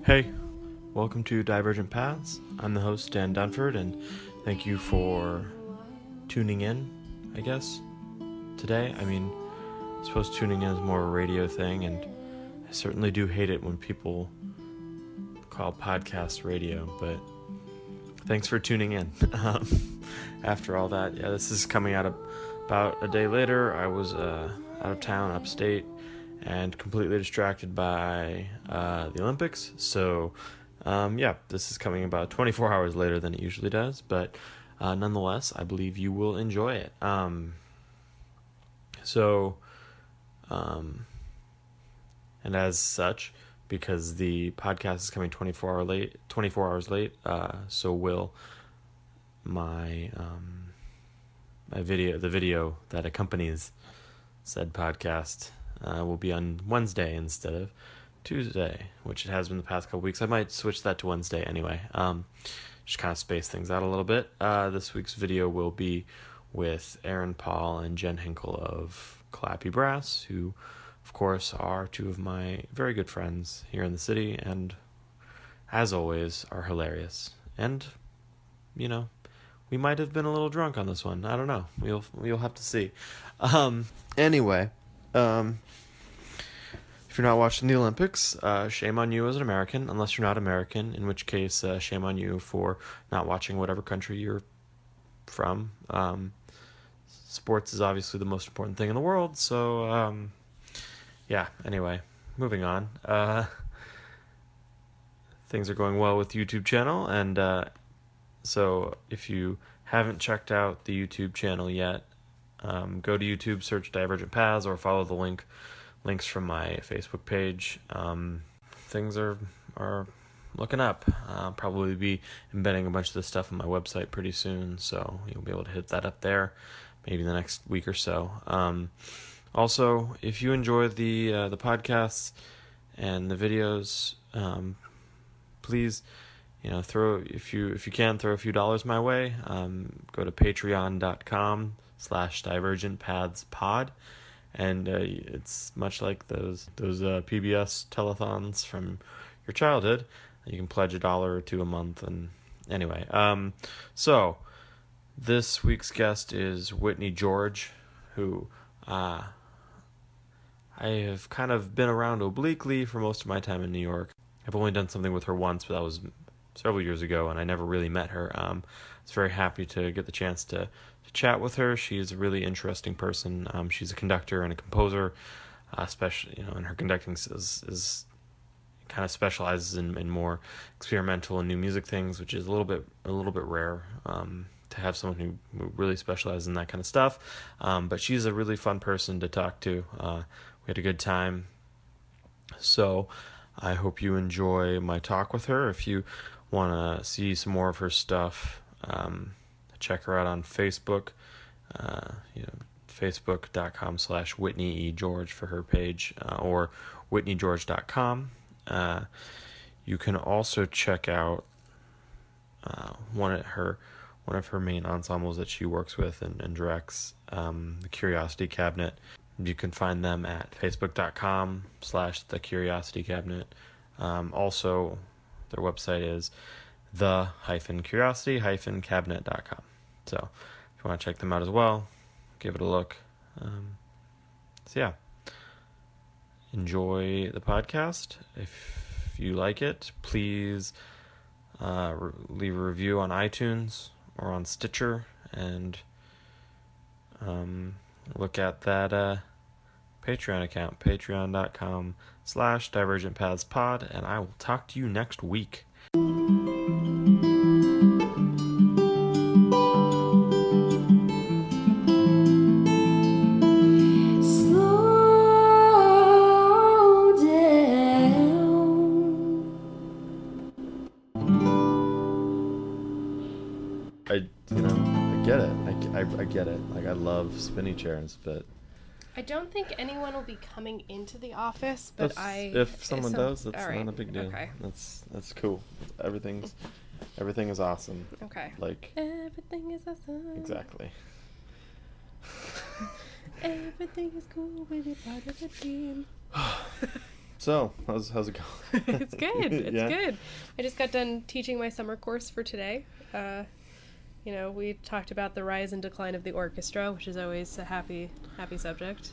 Hey, welcome to Divergent Paths. I'm the host, Dan Dunford, and thank you for tuning in, I guess, today. I suppose tuning in is more a radio thing, and I certainly do hate it when people call podcasts radio, but thanks for tuning in. After all that, this is coming out about a day later. I was out of town, upstate, and completely distracted by the Olympics. So, this is coming about 24 hours later than it usually does, but nonetheless, I believe you will enjoy it. And as such, because the podcast is coming 24 hours late, so will my the video that accompanies said podcast will be on Wednesday instead of Tuesday, which it has been the past couple weeks. I might switch that to Wednesday anyway. Just kind of space things out a little bit. This week's video will be with Aaron Paul and Jen Hinkle of Clappy Brass, who, of course, are two of my very good friends here in the city, and, as always, are hilarious. And, we might have been a little drunk on this one. I don't know. We'll have to see. Anyway, if you're not watching the Olympics, shame on you as an American, unless you're not American, in which case, shame on you for not watching whatever country you're from. Sports is obviously the most important thing in the world, so, anyway, moving on. Things are going well with the YouTube channel, and so if you haven't checked out the YouTube channel yet, go to YouTube, search Divergent Paths, or follow the links from my Facebook page. Things are looking up. I'll probably be embedding a bunch of this stuff on my website pretty soon, so you'll be able to hit that up there maybe the next week or so. Also, if you enjoy the podcasts and the videos, please, throw a few dollars my way. Go to patreon.com/divergentpathspod, and it's much like those PBS telethons from your childhood. You can pledge $1 or $2 a month, and anyway, so this week's guest is Whitney George, who I have kind of been around obliquely for most of my time in New York. I've only done something with her once, but that was several years ago, and I never really met her. I was very happy to get the chance to chat with her. She's a really interesting person. She's a conductor and a composer, especially, and her conducting is kind of specializes in more experimental and new music things, which is a little bit rare to have someone who really specializes in that kind of stuff. But she's a really fun person to talk to. We had a good time. So I hope you enjoy my talk with her. If you want to see some more of her stuff, check her out on Facebook. Facebook.com/Whitney E. George for her page, or WhitneyGeorge.com. You can also check out one of her main ensembles that she works with and directs, the Curiosity Cabinet. You can find them at Facebook.com/The Curiosity Cabinet. Also, their website is the-curiosity-cabinet.com. So if you want to check them out as well, give it a look. Enjoy the podcast. If you like it, please leave a review on iTunes or on Stitcher, and look at that Patreon account, patreon.com/divergentpathspod, and I will talk to you next week. I get it. Like, I love spinny chairs, but I don't think anyone will be coming into the office, but if someone does, that's right. not a big deal. Okay. That's cool. Everything is awesome. Okay. Like, everything is awesome. Exactly. Everything is cool when you're part of the team. So, how's it going? It's good. It's Yeah? good. I just got done teaching my summer course for today. We talked about the rise and decline of the orchestra, which is always a happy subject.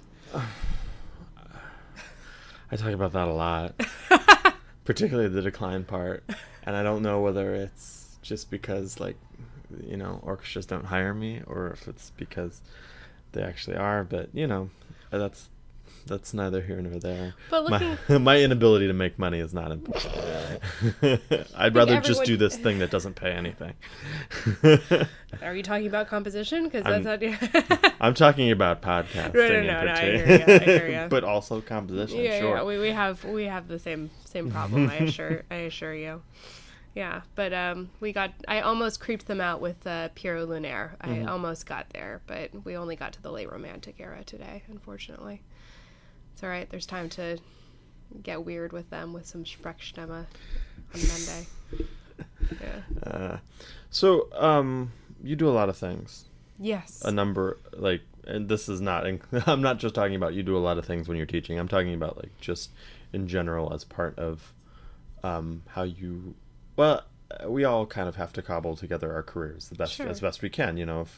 I talk about that a lot, particularly the decline part, and I don't know whether it's just because, like, orchestras don't hire me, or if it's because they actually are, but, that's neither here nor there. But looking, My inability to make money is not important. I'd rather just do this thing that doesn't pay anything. Are you talking about composition? Because that's not. I'm talking about podcasting. No, I hear you. But also composition. Yeah, sure. Yeah. We have the same problem. I assure you. Yeah, but I almost creeped them out with Piero Lunaire. I almost got there, but we only got to the late Romantic era today, unfortunately. It's all right. There's time to get weird with them with some Sprechstimme on Monday. Yeah. So, you do a lot of things. Yes. A number, like, and this is not, I'm not just talking about you do a lot of things when you're teaching. I'm talking about, like, just in general as part of how you, well, we all kind of have to cobble together our careers as best we can, if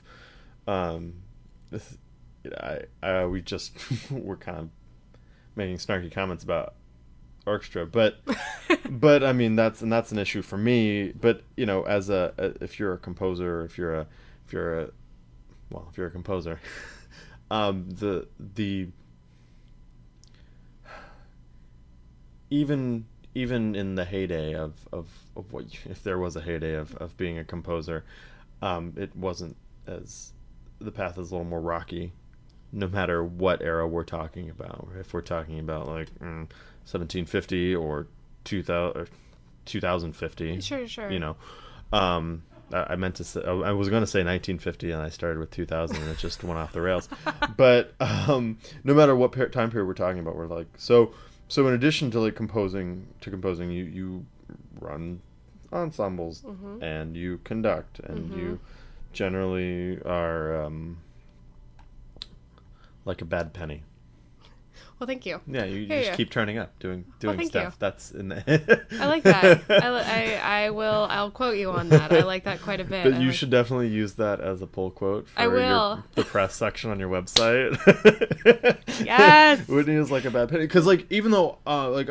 we just we're kind of making snarky comments about orchestra, but I mean that's an issue for me. But as if you're a composer, if you're a composer, the even in the heyday of what if there was a heyday of being a composer, it wasn't as the path is a little more rocky. No matter what era we're talking about, if we're talking about like 1750 or 2050, sure. I meant to say I was going to say 1950, and I started with 2000, and it just went off the rails. But no matter what time period we're talking about, we're like so. In addition to like composing, you run ensembles and you conduct, and you generally are. Like a bad penny. Well, thank you. Yeah, you just keep turning up, doing stuff. You. That's in the. I like that. I'll quote you on that. I like that quite a bit. But you should definitely use that as a pull quote for the press section on your website. Yes. Whitney is like a bad penny, because like even though like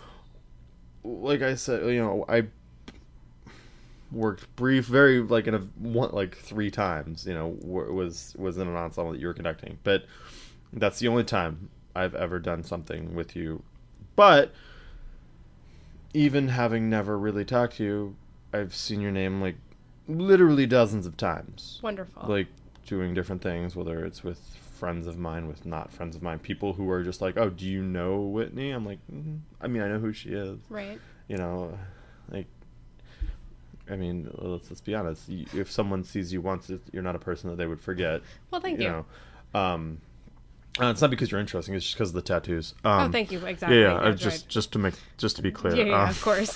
I said, I worked very like like 3 times. Was in an ensemble that you were conducting, but. That's the only time I've ever done something with you. But even having never really talked to you, I've seen your name like literally dozens of times. Wonderful. Like doing different things, whether it's with friends of mine, with not friends of mine, people who are just like, "Oh, do you know Whitney?" I'm like, I mean, I know who she is. Right. Like I mean, let's be honest. If someone sees you once, you're not a person that they would forget. Well, thank you. It's not because you're interesting. It's just because of the tattoos. Thank you. Exactly. Yeah. Right. Just to be clear. Yeah. Of course.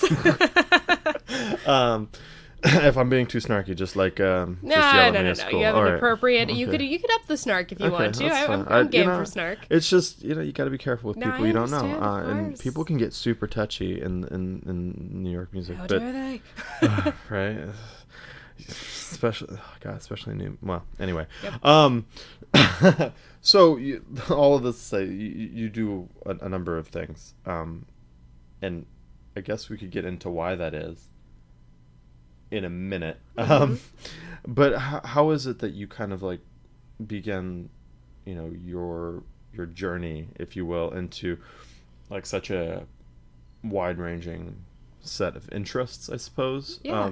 If I'm being too snarky, just like no. You have an appropriate. Okay. You could up the snark if you want to. I'm game for snark. It's just you got to be careful with people you don't know, and people can get super touchy in New York music. How dare they? Right. Especially new. Well, anyway. Yep. So all of this say you do a number of things, and I guess we could get into why that is in a minute. But how is it that you kind of like began, your journey, if you will, into like such a wide-ranging set of interests, I suppose. Yeah.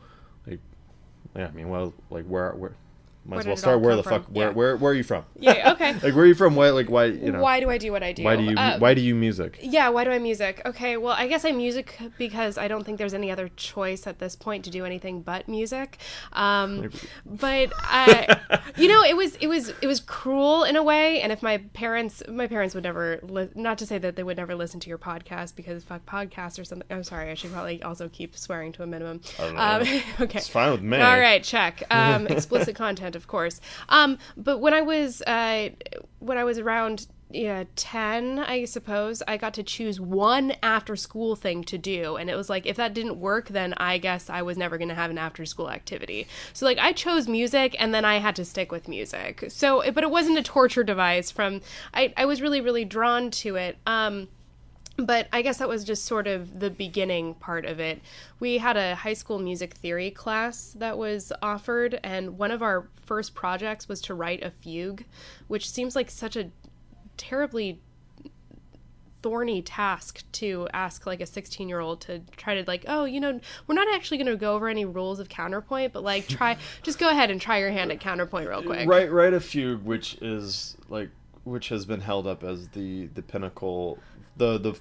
I mean, well, like where might as well did it start. all Where come the fuck? from? Where are you from? Yeah. Okay. Like where are you from? Why? Like why? Why do I do what I do? Why do you music? Yeah. Why do I music? Okay. Well, I guess I music because I don't think there's any other choice at this point to do anything but music. But it was cruel in a way. And if my parents would never, not to say that they would never listen to your podcast because fuck podcasts or something. I'm sorry. I should probably also keep swearing to a minimum. Okay. It's fine with me. All right. Check. Explicit content, of course. But when I was around 10, I suppose, I got to choose one after school thing to do. And it was like, if that didn't work, then I guess I was never going to have an after school activity. So like I chose music and then I had to stick with music. So, but it wasn't a torture device I was really, really drawn to it. But I guess that was just sort of the beginning part of it. We had a high school music theory class that was offered, and one of our first projects was to write a fugue, which seems like such a terribly thorny task to ask like a 16-year-old to try to like, oh, we're not actually going to go over any rules of counterpoint, but like just go ahead and try your hand at counterpoint real quick. Write a fugue, which has been held up as the pinnacle, the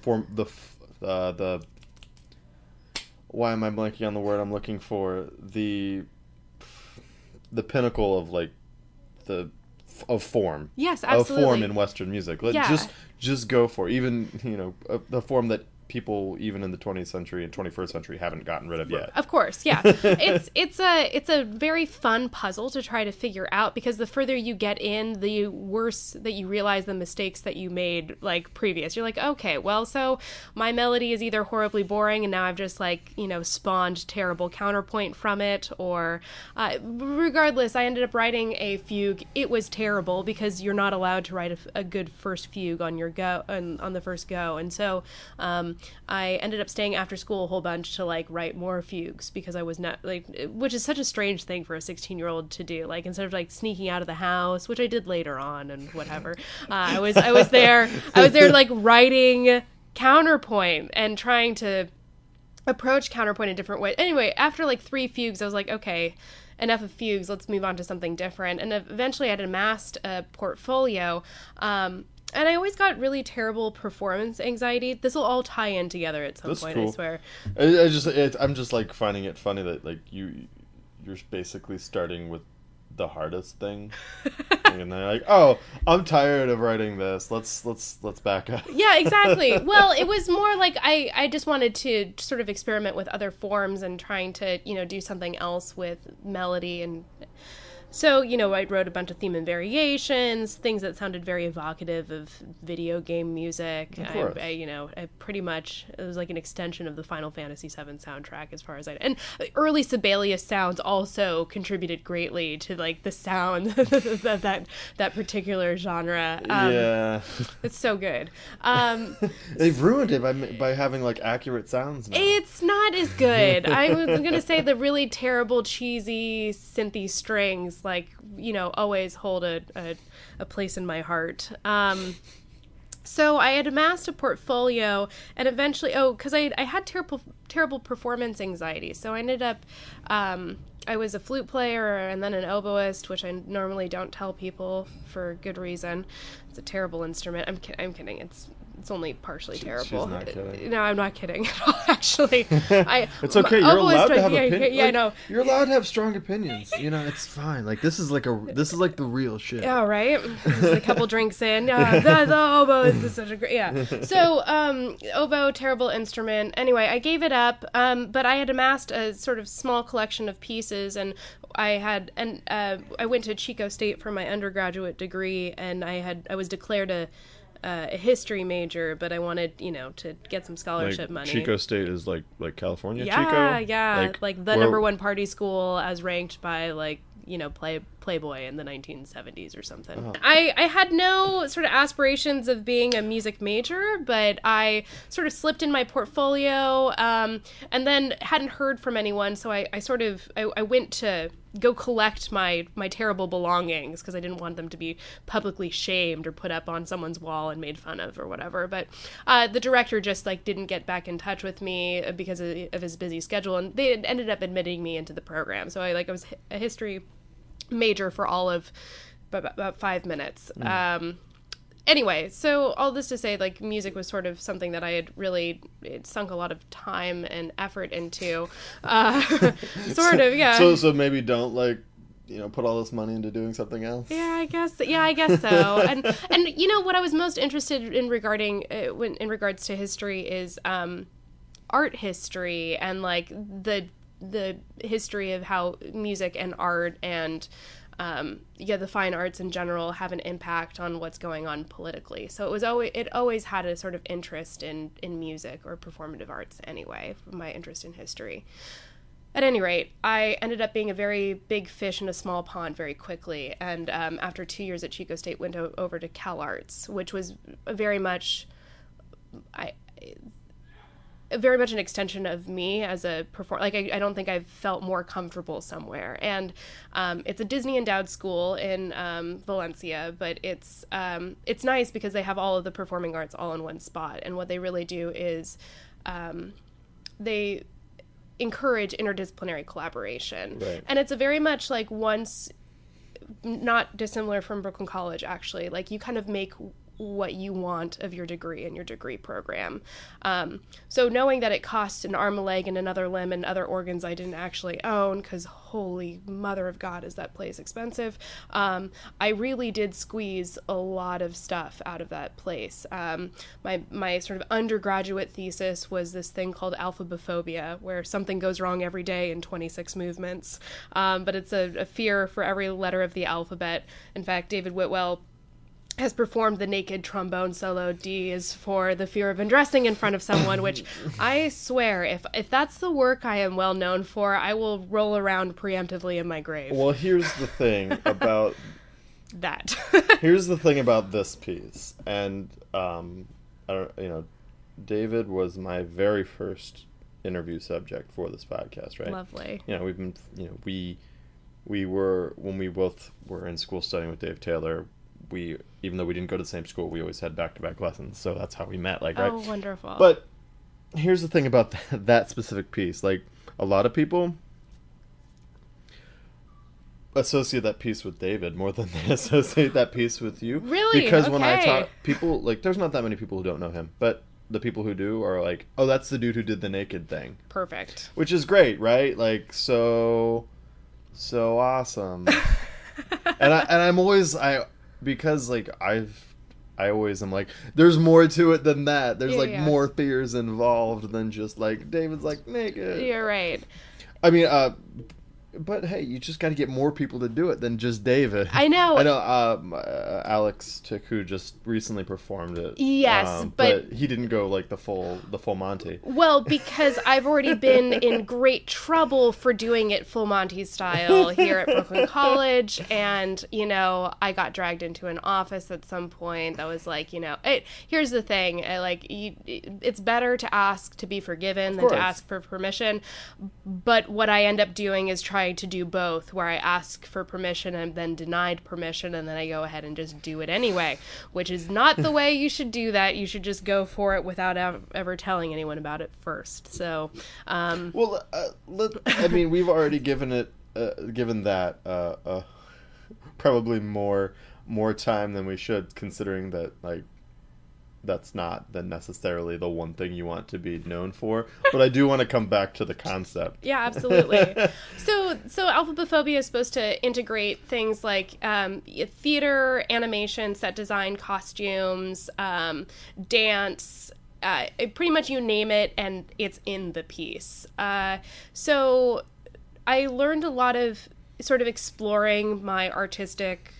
why am I blanking on the word I'm looking for? The pinnacle of like of form. Yes, absolutely. Of form in Western music. Just go for it. Even, the form that people even in the 20th century and 21st century haven't gotten rid of yet. Of course, yeah. It's a very fun puzzle to try to figure out, because the further you get in, the worse that you realize the mistakes that you made like previous. You're like, okay, well, so my melody is either horribly boring and now I've just like, spawned terrible counterpoint from it, or regardless, I ended up writing a fugue. It was terrible because you're not allowed to write a good first fugue on your go on the first go. And so I ended up staying after school a whole bunch to like write more fugues, because I was not like, which is such a strange thing for a 16-year-old to do. Like, instead of like sneaking out of the house, which I did later on and whatever, I was there like writing counterpoint and trying to approach counterpoint in different ways. Anyway, after like 3 fugues, I was like, okay, enough of fugues, let's move on to something different. And eventually I had amassed a portfolio, and I always got really terrible performance anxiety. This will all tie in together at some point, cool. I swear. I'm just like finding it funny that like you're basically starting with the hardest thing, and they're like, "Oh, I'm tired of writing this. Let's back up." Yeah, exactly. Well, it was more like I just wanted to sort of experiment with other forms and trying to do something else with melody. And so, I wrote a bunch of theme and variations, things that sounded very evocative of video game music. Of course. I pretty much, it was like an extension of the Final Fantasy VII soundtrack as far as and early Sibelius sounds also contributed greatly to like the sound that particular genre. Yeah. It's so good. They've ruined it by having like accurate sounds now. It's not as good. I'm going to say the really terrible, cheesy, synthy strings always hold a place in my heart. So I had amassed a portfolio, and eventually, because I had terrible performance anxiety, so I ended up, I was a flute player and then an oboist, which I normally don't tell people for good reason. It's a terrible instrument. I'm kidding. It's only partially terrible. She's not kidding. No, I'm not kidding at all, actually. It's okay. You're allowed to have opinions. Yeah, I know. You're allowed to have strong opinions. It's fine. Like, this is like the real shit. Yeah, right? A couple drinks in. The oboe is such a great... Yeah. So, oboe, terrible instrument. Anyway, I gave it up, but I had amassed a sort of small collection of pieces, and I went to Chico State for my undergraduate degree, and I was declared a history major, but I wanted, to get some scholarship money. Chico State is like California. Yeah, Chico? yeah, like the number one party school as ranked by Playboy in the 1970s or something. Oh. I had no sort of aspirations of being a music major, but I sort of slipped in my portfolio, and then hadn't heard from anyone, so I went to go collect my terrible belongings, because I didn't want them to be publicly shamed or put up on someone's wall and made fun of or whatever. But the director just didn't get back in touch with me because of his busy schedule, and they ended up admitting me into the program. So I was a history major for all of about 5 minutes. Anyway, so all this to say, music was sort of something that I had really sunk a lot of time and effort into. Sort of, yeah. So maybe don't put all this money into doing something else. Yeah, I guess so. And what I was most interested in in regards to history is art history, and the history of how music and art and the fine arts in general have an impact on what's going on politically. So it always had a sort of interest in music or performative arts anyway, from my interest in history. At any rate, I ended up being a very big fish in a small pond very quickly, and after 2 years at Chico State, went over to CalArts, which was very much an extension of me as a performer. Like, I don't think I've felt more comfortable somewhere. And it's a Disney-endowed school in Valencia, but it's nice because they have all of the performing arts all in one spot. And what they really do is they encourage interdisciplinary collaboration. Right. And it's a very much like not dissimilar from Brooklyn College, actually. Like, you kind of make what you want of your degree and your degree program. So knowing that it costs an arm, a leg, and another limb and other organs I didn't actually own, because holy mother of God, is that place expensive, I really did squeeze a lot of stuff out of that place. My sort of undergraduate thesis was this thing called alphabophobia, where something goes wrong every day in 26 movements. But it's a fear for every letter of the alphabet. In fact, David Whitwell has performed the naked trombone solo. D is for the fear of undressing in front of someone, which I swear, if that's the work I am well known for, I will roll around preemptively in my grave. Well, here's the thing about that. Here's the thing about this piece, and David was my very first interview subject for this podcast, right? Lovely. We've been, we were, when we both were in school studying with Dave Taylor, even though we didn't go to the same school, we always had back-to-back lessons, so that's how we met, right? Oh, wonderful. But here's the thing about that specific piece. Like, a lot of people associate that piece with David more than they associate that piece with you. Really? Because okay. when I talk, people, like, there's not that many people who don't know him, but the people who do are like, oh, that's the dude who did the naked thing. Perfect. Which is great, right? Like, so awesome. and I'm always, because, like, I always am like, there's more to it than that. There's, more fears involved than just, like, David's, like, naked. You're right. I mean, but, hey, you just got to get more people to do it than just David. I know. Alex Tick, who just recently performed it. Yes, but he didn't go, like, the full Monty. Well, because I've already been in great trouble for doing it full Monty style here at Brooklyn College, and, I got dragged into an office at some point that was like, here's the thing, it's better to ask to be forgiven than to ask for permission, but what I end up doing is trying to do both, where I ask for permission and then denied permission, and then I go ahead and just do it anyway, which is not the way you should do that. You should just go for it without ever telling anyone about it first. So, well, I mean, we've already given that probably more time than we should, considering that, like, that's not necessarily the one thing you want to be known for, but I do want to come back to the concept. Yeah, absolutely. So alphabophobia is supposed to integrate things like theater, animation, set design, costumes, dance, pretty much you name it, and it's in the piece. So I learned a lot of sort of exploring my artistic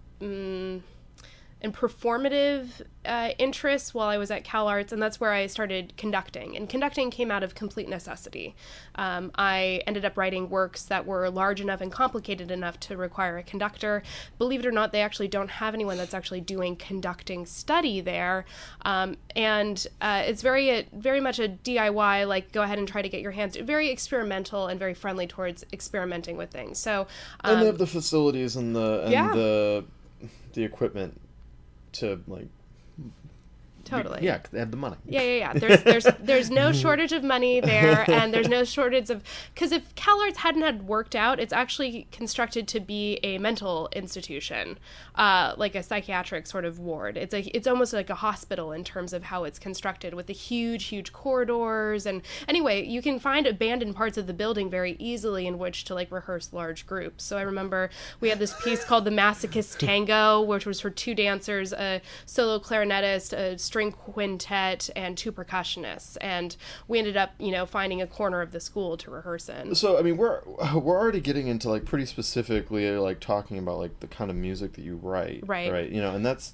and performative interests while I was at CalArts, and that's where I started conducting. And conducting came out of complete necessity. I ended up writing works that were large enough and complicated enough to require a conductor. Believe it or not, they actually don't have anyone that's actually doing conducting study there. And it's very much a DIY, like, go ahead and try to get your hands, very experimental and very friendly towards experimenting with things. So, and they have the facilities and the equipment to, like, totally. Yeah, they have the money. Yeah. There's no shortage of money there, and there's no shortage of, because if CalArts hadn't had worked out, it's actually constructed to be a mental institution, like a psychiatric sort of ward. It's almost like a hospital in terms of how it's constructed, with the huge corridors. And anyway, you can find abandoned parts of the building very easily in which to, like, rehearse large groups. So I remember we had this piece called The Masochist Tango, which was for 2 dancers, a solo clarinetist, a string quintet and 2 percussionists, and we ended up, finding a corner of the school to rehearse in. So I mean, we're already getting into like pretty specifically like talking about like the kind of music that you write, right? And that's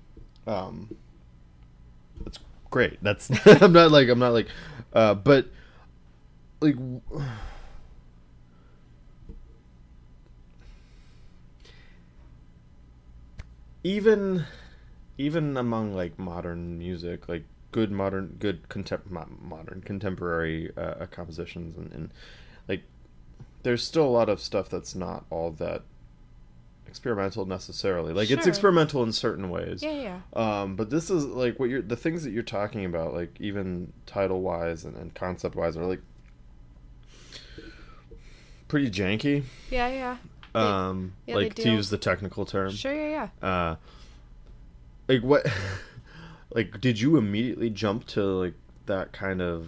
great. That's I'm not like but like. Even among like modern music, like modern contemporary compositions, and like there's still a lot of stuff that's not all that experimental necessarily. Like it's Sure. experimental in certain ways. Yeah. But this is like the things that you're talking about, like even title wise and concept wise, are like pretty janky. Yeah. Like to use the technical term. Sure, yeah. Like what? Like, did you immediately jump to like that kind of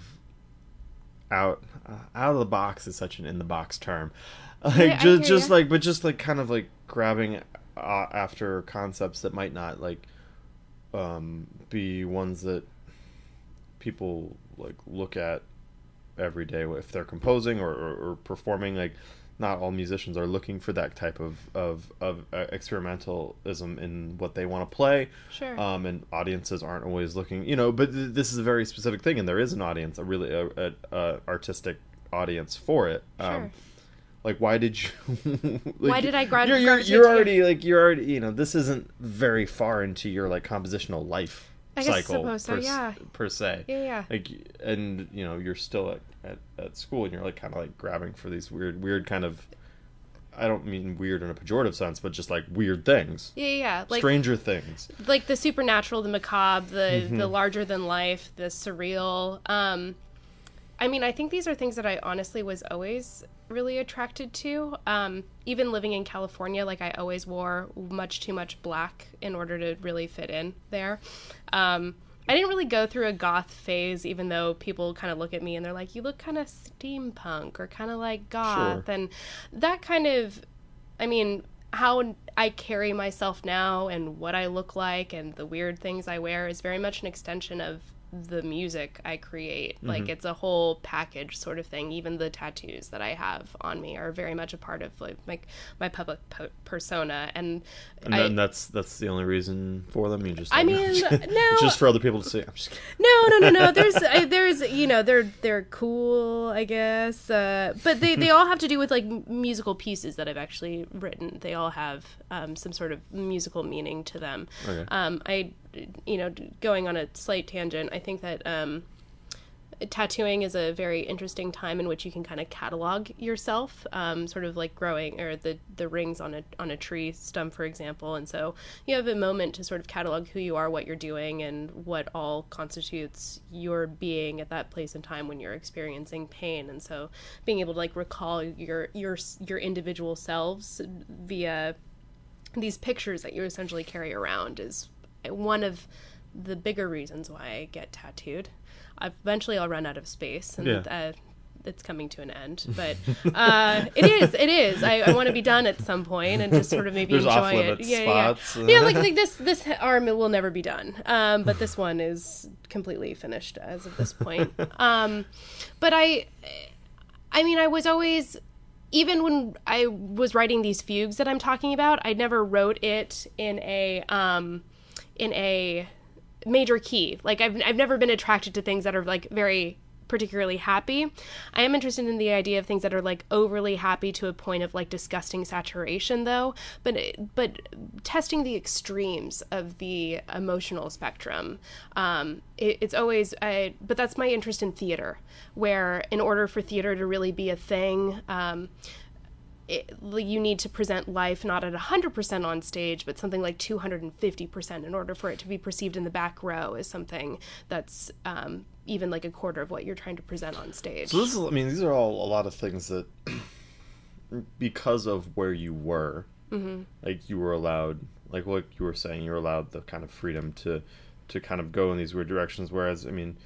out of the box is such an in the box term. Like just like kind of like grabbing after concepts that might not like be ones that people like look at every day if they're composing or performing. Like not all musicians are looking for that type of experimentalism in what they want to play. Sure. And audiences aren't always looking, but this is a very specific thing, and there is an audience, a really artistic audience for it. Sure. Like, why did you? Like, why did I graduate? You're already this isn't very far into your like compositional life cycle per se. Yeah. Like, and you're still at school, and you're like kind of like grabbing for these weird kind of. I don't mean weird in a pejorative sense, but just like weird things. Yeah. Like stranger things. Like the supernatural, the macabre, the larger than life, the surreal. I mean, I think these are things that I honestly was always really attracted to. Even living in California, like I always wore much too much black in order to really fit in there. I didn't really go through a goth phase, even though people kind of look at me and they're like, you look kind of steampunk or kind of like goth. Sure. And that kind of, I mean, how I carry myself now and what I look like and the weird things I wear is very much an extension of the music I create. Like it's a whole package sort of thing. Even the tattoos that I have on me are very much a part of like my public persona. And that's the only reason for them. You just no, just for other people to see. I'm just kidding. No. There's they're cool, I guess. But they all have to do with like musical pieces that I've actually written. They all have some sort of musical meaning to them. Okay. Going on a slight tangent, I think that tattooing is a very interesting time in which you can kind of catalog yourself, sort of like growing or the rings on a tree stump, for example. And so you have a moment to sort of catalog who you are, what you're doing, and what all constitutes your being at that place and time when you're experiencing pain. And so being able to like recall your individual selves via these pictures that you essentially carry around is one of the bigger reasons why I get tattooed. Eventually I'll run out of space, and it's coming to an end. But it is. I want to be done at some point and just sort of maybe enjoy it. Spots. Yeah, like this arm will never be done. But this one is completely finished as of this point. But I mean, I was always, even when I was writing these fugues that I'm talking about, I never wrote it in a major key. Like I've never been attracted to things that are like very particularly happy. I am interested in the idea of things that are like overly happy to a point of like disgusting saturation though, but testing the extremes of the emotional spectrum. It's always, but that's my interest in theater, where in order for theater to really be a thing, you need to present life not at 100% on stage, but something like 250% in order for it to be perceived in the back row as something that's even like a quarter of what you're trying to present on stage. So these are all a lot of things that, because of where you were, like you were allowed, like what you were saying, you were allowed the kind of freedom to kind of go in these weird directions. Whereas, I mean,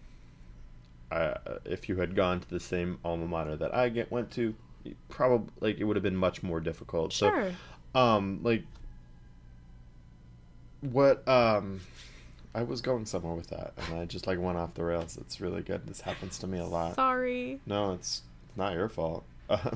if you had gone to the same alma mater that I went to, probably like it would have been much more difficult. Sure. So like what I was going somewhere with that, and I just like went off the rails. It's really good. This happens to me a lot. Sorry. No, it's not your fault.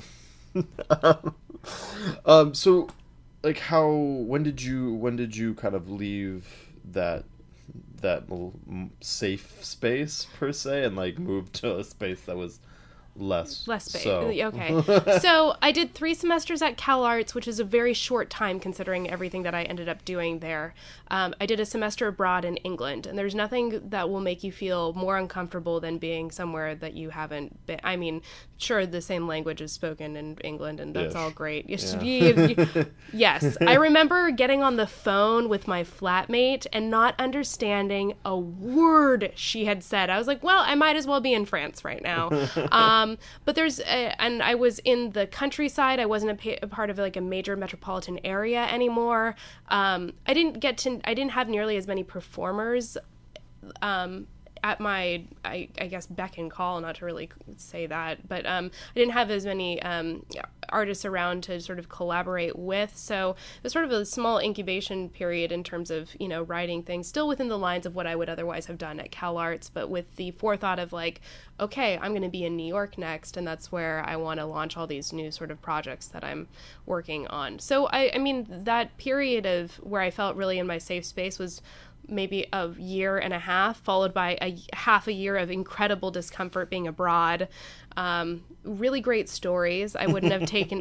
So, like, when did you kind of leave that little safe space per se, and like move to a space that was less space. so. Okay. So I did 3 semesters at CalArts, which is a very short time considering everything that I ended up doing there. I did a semester abroad in England, and there's nothing that will make you feel more uncomfortable than being somewhere that you haven't been. I mean, sure, the same language is spoken in England, and that's all great. Yes. I remember getting on the phone with my flatmate and not understanding a word she had said. I was like, well, I might as well be in France right now. But and I was in the countryside. I wasn't a part of like a major metropolitan area anymore. I didn't have nearly as many performers at my, I guess, beck and call, not to really say that, but I didn't have as many artists around to sort of collaborate with, so it was sort of a small incubation period in terms of, writing things, still within the lines of what I would otherwise have done at CalArts, but with the forethought of like, okay, I'm going to be in New York next, and that's where I want to launch all these new sort of projects that I'm working on. So, I mean, that period of where I felt really in my safe space was maybe a year and a half, followed by half a year of incredible discomfort being abroad. Really great stories. I wouldn't have taken,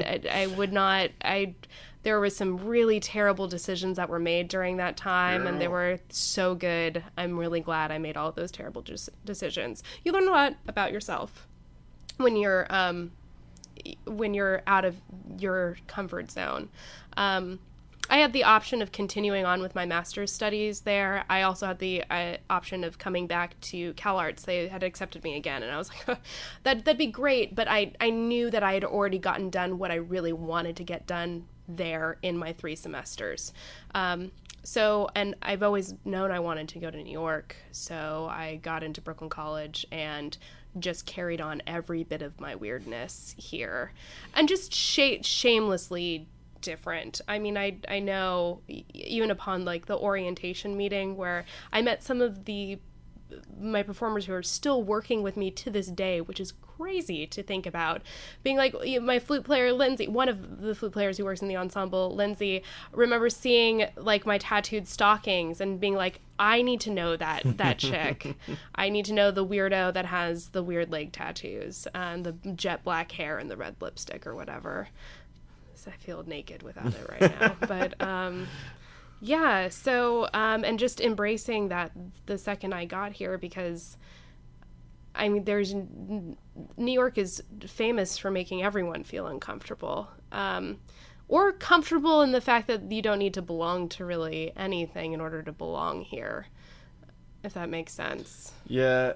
there were some really terrible decisions that were made during that time, and they were so good. I'm really glad I made all of those terrible decisions. You learn a lot about yourself when you're out of your comfort zone. I had the option of continuing on with my master's studies there. I also had the option of coming back to CalArts. They had accepted me again, and I was like, that'd be great, but I knew that I had already gotten done what I really wanted to get done there in my 3 semesters. And I've always known I wanted to go to New York, so I got into Brooklyn College and just carried on every bit of my weirdness here. And just shamelessly different. I mean, I know even upon like the orientation meeting where I met some of my performers who are still working with me to this day, which is crazy to think about. Being like, my flute player Lindsay, one of the flute players who works in the ensemble, Lindsay, remember seeing like my tattooed stockings and being like, I need to know that chick. I need to know the weirdo that has the weird leg tattoos and the jet black hair and the red lipstick or whatever. I feel naked without it right now, but yeah, so and just embracing that the second I got here, because I mean, New York is famous for making everyone feel uncomfortable, or comfortable in the fact that you don't need to belong to really anything in order to belong here, if that makes sense. Yeah,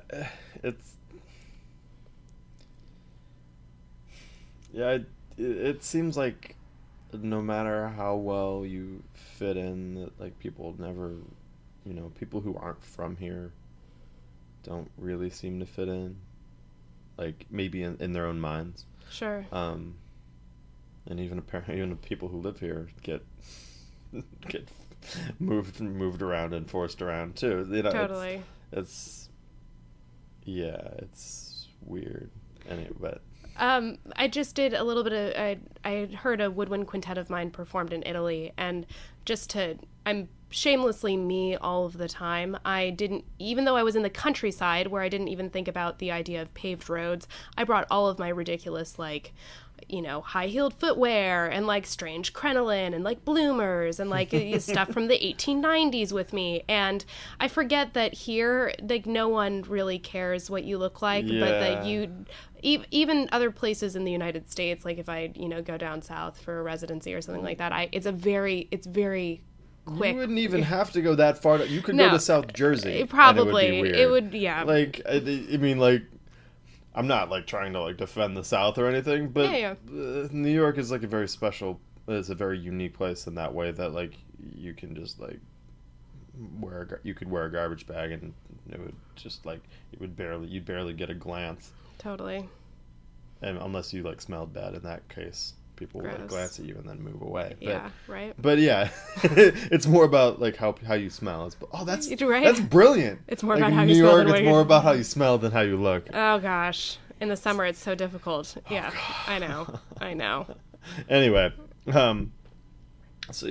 it seems like no matter how well you fit in, like people never, people who aren't from here don't really seem to fit in, like maybe in their own minds. Sure. And even people who live here get moved around and forced around too. Totally. It's weird. Anyway, but. I just did a little bit of, I had heard a woodwind quintet of mine performed in Italy, and I'm shamelessly me all of the time. Even though I was in the countryside where I didn't even think about the idea of paved roads, I brought all of my ridiculous, like, high-heeled footwear and like strange crinoline and like bloomers and like stuff from the 1890s with me. And I forget that here, like, no one really cares what you look like, but that even other places in the United States, like if I, go down south for a residency or something like that, it's very quick. You wouldn't even have to go that far. You could go to South Jersey. Probably. And it would be weird. Yeah. Like, I mean, like, I'm not like trying to like defend the South or anything, but New York is like it's a very unique place in that way that like you can just like you could wear a garbage bag and it would just like you'd barely get a glance. Totally. And unless you like smelled bad in that case, people like Gross. glance at you and then move away. But, Yeah, right. But yeah, it's more about like how you smell. That's Right? that's brilliant. It's more like, about in how you New smell York, than what it's you- more about how you smell than how you look. Oh gosh, in the summer it's so difficult. Yeah, I know. Anyway, so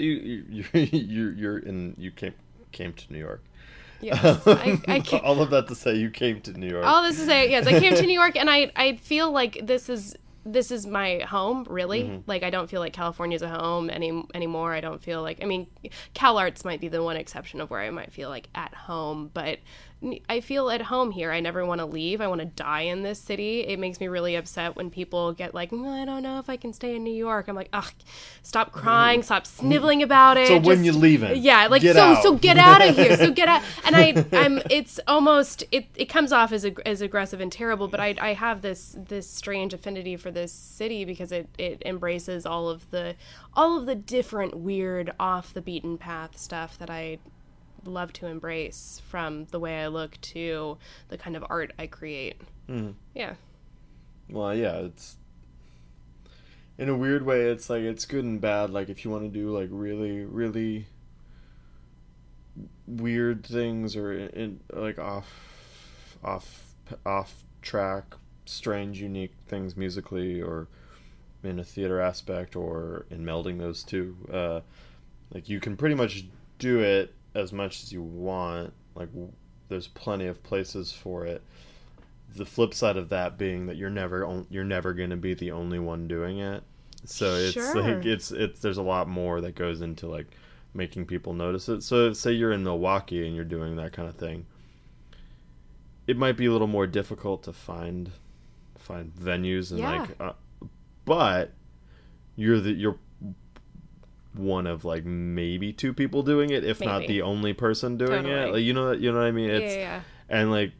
you came to New York. Yes, I came, All of that to say you came to New York. all this to say, yes, I came to New York, and I feel like this is my home, really. Mm-hmm. Like, I don't feel like California's a home anymore. I don't feel like, I mean, CalArts might be the one exception of where I might feel like at home, but I feel at home here. I never want to leave. I want to die in this city. It makes me really upset when people get like, I don't know if I can stay in New York. I'm like, ugh, stop crying, stop sniveling about it. So when you leaving? Yeah, like, Get so out. get out of here. So get out. And I'm it's almost, it comes off as aggressive and terrible, but I have this strange affinity for this city because it embraces all of the different weird off the beaten path stuff that I love to embrace, from the way I look to the kind of art I create. Yeah. Well, yeah, it's in a weird way. It's like it's good and bad. Like if you want to do like really, really weird things or like off track, strange, unique things musically, or in a theater aspect, or in melding those two, like you can pretty much do it as much as you want. Like there's plenty of places for it. The flip side of that being that you're never going to be the only one doing it. So it's Sure. like it's there's a lot more that goes into like making people notice it. So say you're in Milwaukee and you're doing that kind of thing, it might be a little more difficult to find venues and Yeah. like but you're one of like maybe two people doing it, if not Maybe. the only person doing Totally. it. Like you know what I mean? It's Yeah. and like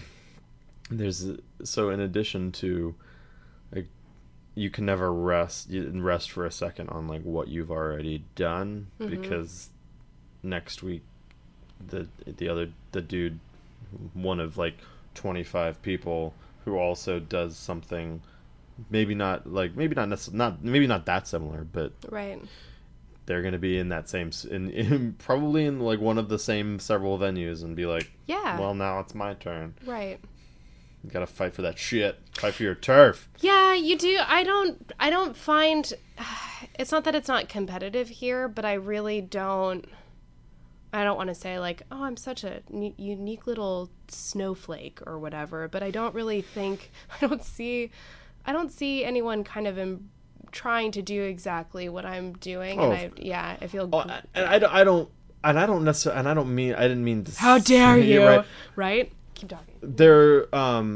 so in addition to like you can never rest for a second on like what you've already done, because next week the dude, one of like 25 people who also does something maybe not that similar, but Right. they're going to be in that same in probably in like one of the same several venues and be like, Yeah. well, now it's my turn. Right. You got to fight for that shit. Fight for your turf. Yeah, you do. I don't find, it's not that it's not competitive here, but I really don't want to say like, oh, I'm such a unique little snowflake or whatever, but I don't really think, I don't see anyone kind of trying to do exactly what I'm doing. Oh. And I feel, I don't necessarily, and I didn't mean to. how dare say- you? Right. Right? Keep talking. They're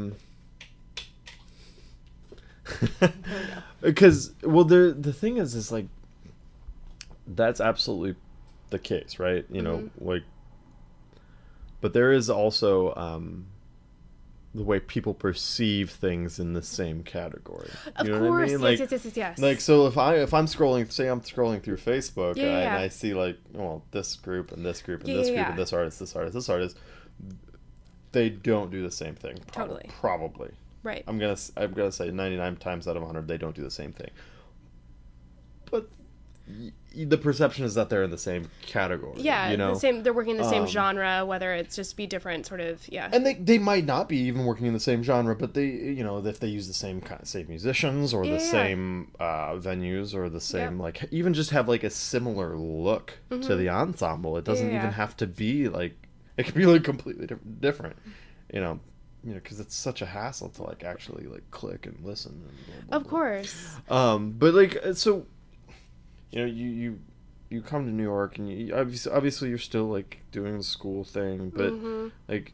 because the thing is like that's absolutely the case, right? You know, like, but there is also the way people perceive things in the same category. Of You know course, what I mean? Like, yes. like so if I'm scrolling, say I'm scrolling through Facebook Yeah, and yeah. I see like, well, this group and this group and Yeah, this yeah, group yeah. and this artist, they don't do the same thing. Totally. Probably. Right. I'm gonna say 99 times out of 100 they don't do the same thing. But the perception is that they're in the same category. Yeah, you know? the same. They're working in the same genre, whether it's just be different, sort of. Yeah. And they might not be even working in the same genre, but they, you know, if they use the same musicians or the same venues or the same like even just have like a similar look to the ensemble. It doesn't even have to be like, it could be like completely different. You know, because it's such a hassle to like actually like click and listen. And blah, blah, Of blah. course. But like so, you know, you come to New York and you obviously you're still like doing the school thing, but like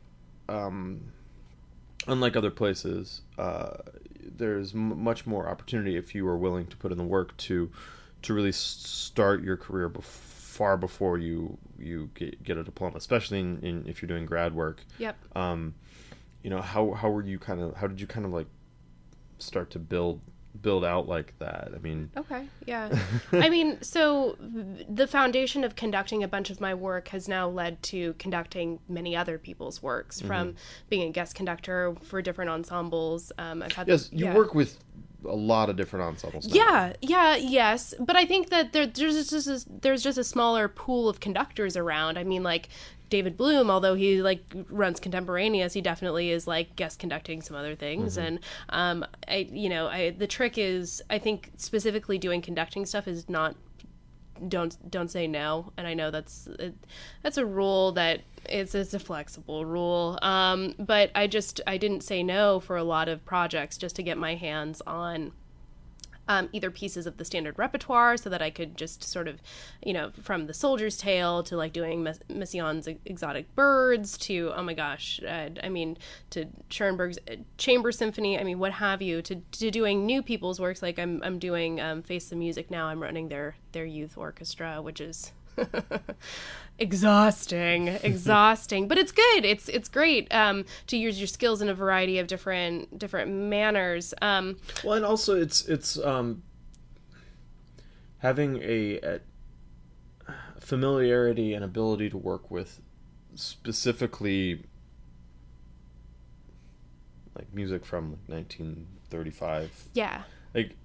unlike other places, there's much more opportunity if you are willing to put in the work to really start your career far before you get a diploma, especially in if you're doing grad work. Yep. You know, how did you kind of like start to build out like that? I mean, Okay, yeah. I mean, so the foundation of conducting a bunch of my work has now led to conducting many other people's works, from being a guest conductor for different ensembles. I've had yes, you work with a lot of different ensembles now. Yes, but I think that there's just a smaller pool of conductors around. I mean, like David Bloom, although he like runs contemporaneous, he definitely is like guest conducting some other things. And the trick is, I think specifically doing conducting stuff is not, don't say no. And I know that's a rule that it's a flexible rule. But I didn't say no for a lot of projects just to get my hands on either pieces of the standard repertoire so that I could just sort of, from The Soldier's Tale to like doing Messiaen's Exotic Birds to, oh my gosh, to Schoenberg's Chamber Symphony, what have you, to doing new people's works. Like I'm doing Face the Music now. I'm running their youth orchestra, which is exhausting, but it's good. It's great to use your skills in a variety of different manners. Well, and also it's having a familiarity and ability to work with specifically like music from 1935. Yeah. Like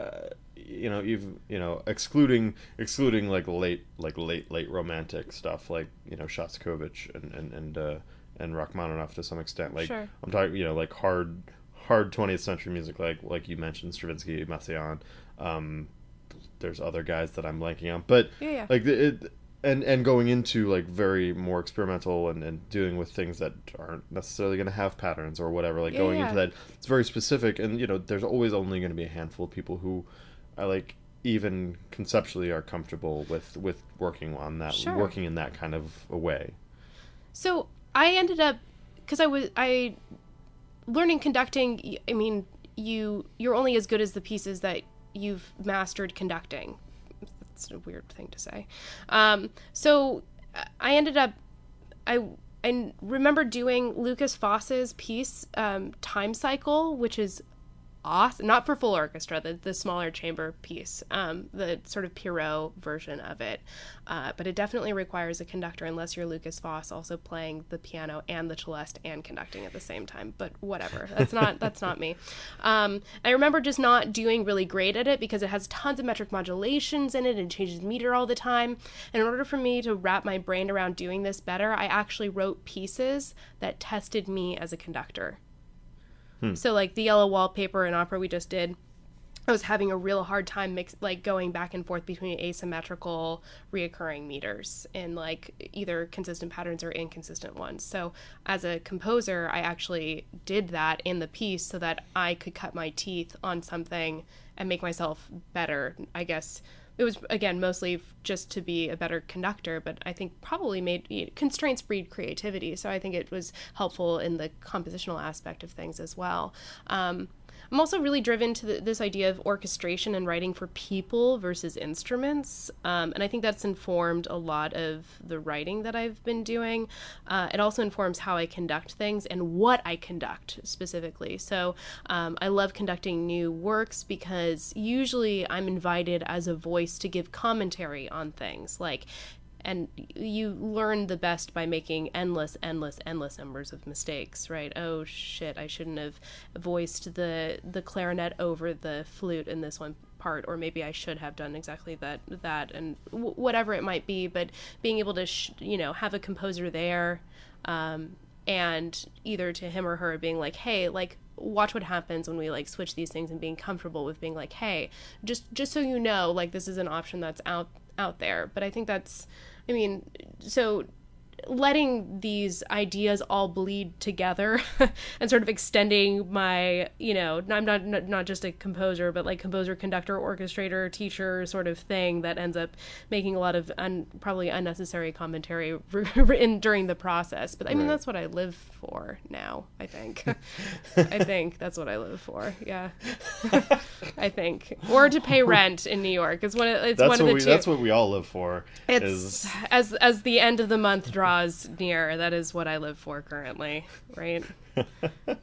excluding like late romantic stuff, like Shostakovich and Rachmaninoff to some extent. Like sure. I'm talking like hard 20th century music, like you mentioned, Stravinsky, Messiaen. There's other guys that I'm blanking on, but yeah. like and going into like very more experimental and dealing with things that aren't necessarily going to have patterns or whatever, like going into that, it's very specific. And there's always only going to be a handful of people who I like even conceptually are comfortable with working on that, sure. working in that kind of a way. So I ended up, because I learning conducting, you're only as good as the pieces that you've mastered conducting. It's a weird thing to say. So I ended up, I remember doing Lukas Foss's piece, Time Cycle, which is awesome. Not for full orchestra, the smaller chamber piece, the sort of Pierrot version of it. But it definitely requires a conductor unless you're Lukas Foss also playing the piano and the celeste and conducting at the same time. But whatever. That's not me. I remember just not doing really great at it because it has tons of metric modulations in it and changes meter all the time. And in order for me to wrap my brain around doing this better, I actually wrote pieces that tested me as a conductor. So like the Yellow Wallpaper and opera we just did, I was having a real hard time going back and forth between asymmetrical reoccurring meters in like either consistent patterns or inconsistent ones. So as a composer, I actually did that in the piece so that I could cut my teeth on something and make myself better. I guess it was, again, mostly just to be a better conductor, but I think probably constraints breed creativity. So I think it was helpful in the compositional aspect of things as well. I'm also really driven to this idea of orchestration and writing for people versus instruments. And I think that's informed a lot of the writing that I've been doing. It also informs how I conduct things and what I conduct specifically. So I love conducting new works because usually I'm invited as a voice to give commentary on things. And you learn the best by making endless numbers of mistakes, right? Oh shit, I shouldn't have voiced the clarinet over the flute in this one part, or maybe I should have done exactly that, and whatever it might be. But being able to, have a composer there, and either to him or her being like, hey, like, watch what happens when we like switch these things, and being comfortable with being like, hey, just so you know, like, this is an option that's out there. But I think that's, so letting these ideas all bleed together and sort of extending my, I'm not just a composer, but like composer, conductor, orchestrator, teacher sort of thing that ends up making a lot of probably unnecessary commentary written during the process. But right. That's what I live for now, I think. I think that's what I live for. Yeah. I think. Or to pay rent in New York. It's one of the two. That's what we all live for. It's as the end of the month draws near, that is what I live for currently, right? But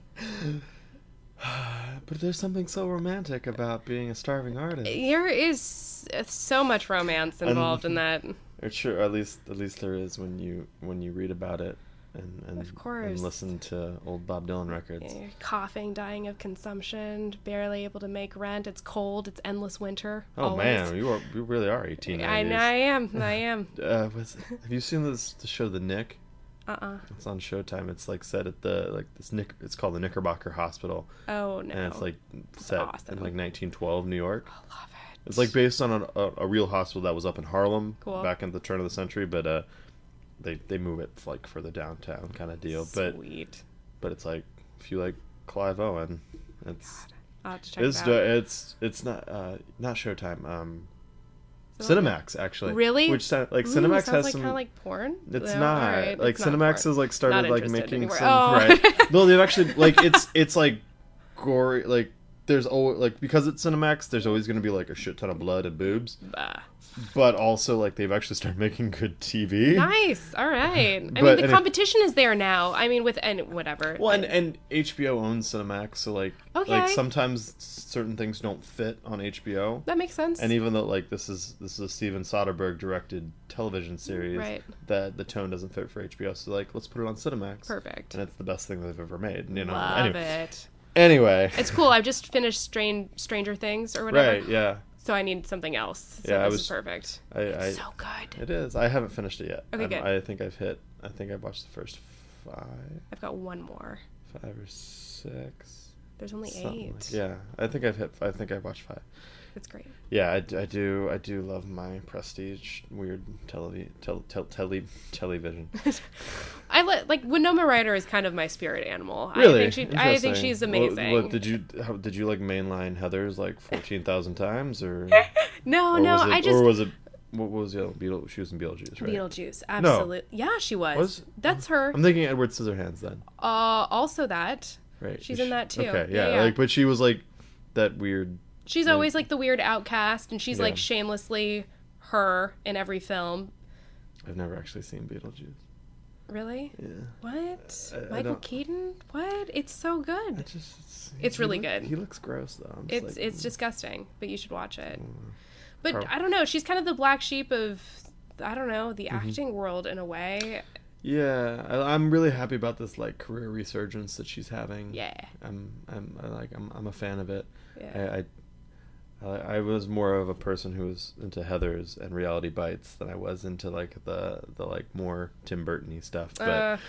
there's something so romantic about being a starving artist. There is so much romance involved in that. Sure, at least there is when you read about it. and Of course. and listen to old Bob Dylan records. You're coughing, dying of consumption, barely able to make rent. It's cold. It's endless winter. Oh always. man, you really are 1890s. I am. Have you seen the show The Nick? It's on Showtime. It's like set at it's called the Knickerbocker Hospital. Oh no. And it's like set awesome. in like 1912 New York. I love it. It's like based on a real hospital that was up in Harlem Cool. back at the turn of the century, but they move it like further downtown kind of deal. Sweet. But it's like if you like Clive Owen, it's I'll have to check it out. it's not Showtime. Cinemax actually. Really? Which like Ooh, Cinemax sounds has like some. kind of like porn. It's No, not alright, like it's not Cinemax porn. has like started Not like interested making anymore. some Oh. right. No, they've actually like it's like gory like. There's always like because it's Cinemax, there's always going to be like a shit ton of blood and boobs, Bah. but also like they've actually started making good TV. Nice. All right. I mean, But- the and competition is there now. I mean, and whatever. Well, and HBO owns Cinemax, so like Okay. sometimes certain things don't fit on HBO. That makes sense. And even though like this is a Steven Soderbergh directed television series, Right. that the tone doesn't fit for HBO, so like let's put it on Cinemax. Perfect. And it's the best thing they've ever made. You know. Love it. Anyway. It's cool. I've just finished Stranger Things or whatever. Right. Yeah. So I need something else. So Yeah, this is perfect. It's so good. It is. I haven't finished it yet. Okay, good. I think I've watched the first I've got one more. 5 or 6. There's only Something 8. like- yeah, I think I've watched 5. It's great. Yeah, I do love my prestige weird television. I like Winona Ryder is kind of my spirit animal. Really? I think Interesting. she's amazing. What did you like mainline Heathers like 14,000 times or? No, Or was it? What was the other? She was in Beetlejuice, right? Beetlejuice, absolutely. Yeah, she was. That's her. I'm thinking Edward Scissorhands then. Also that. Right. She's in that too. Okay, yeah, Yeah. like, but she was like that weird. She's always like the weird outcast, and she's like Yeah. shamelessly her in every film. I've never actually seen Beetlejuice. Really? Yeah. What? I Michael don't- Keaton? What? It's so good. It's really he good. He looks gross though. I'm just It's like, disgusting, but you should watch it. But Prob- I don't know. She's kind of the black sheep of, I don't know, the Mm-hmm. acting world in a way. Yeah, I'm really happy about this like career resurgence that she's having. Yeah. I'm a fan of it. Yeah. I was more of a person who was into Heathers and Reality Bites than I was into like the like more Tim Burton-y stuff. But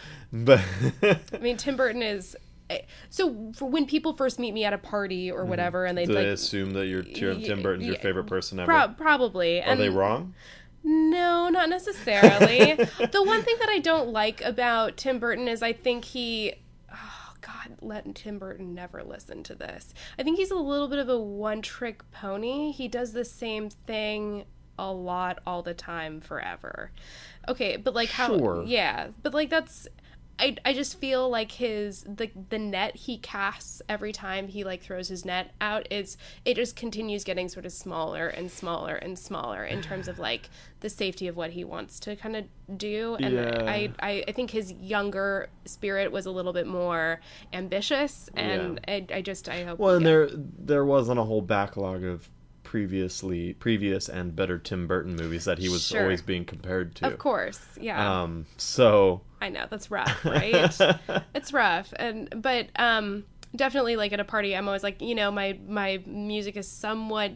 I mean, Tim Burton is. So for when people first meet me at a party or whatever, and they do like they assume that Tim Burton's your favorite person ever? Probably. Are they wrong? No, not necessarily. The one thing that I don't like about Tim Burton is I think he... Oh, God, let Tim Burton never listen to this. I think he's a little bit of a one-trick pony. He does the same thing a lot, all the time, forever. Okay, but like how... Sure. Yeah, but like that's... I just feel like the net he casts every time he like throws his net out it just continues getting sort of smaller and smaller and smaller in terms of like the safety of what he wants to kind of do. And Yeah. I think his younger spirit was a little bit more ambitious, and I hope. Well, and there wasn't a whole backlog of previous and better Tim Burton movies that he was Sure. always being compared to. Of course, yeah. So I know that's rough, right? It's rough, but definitely like at a party, I'm always like, my music is somewhat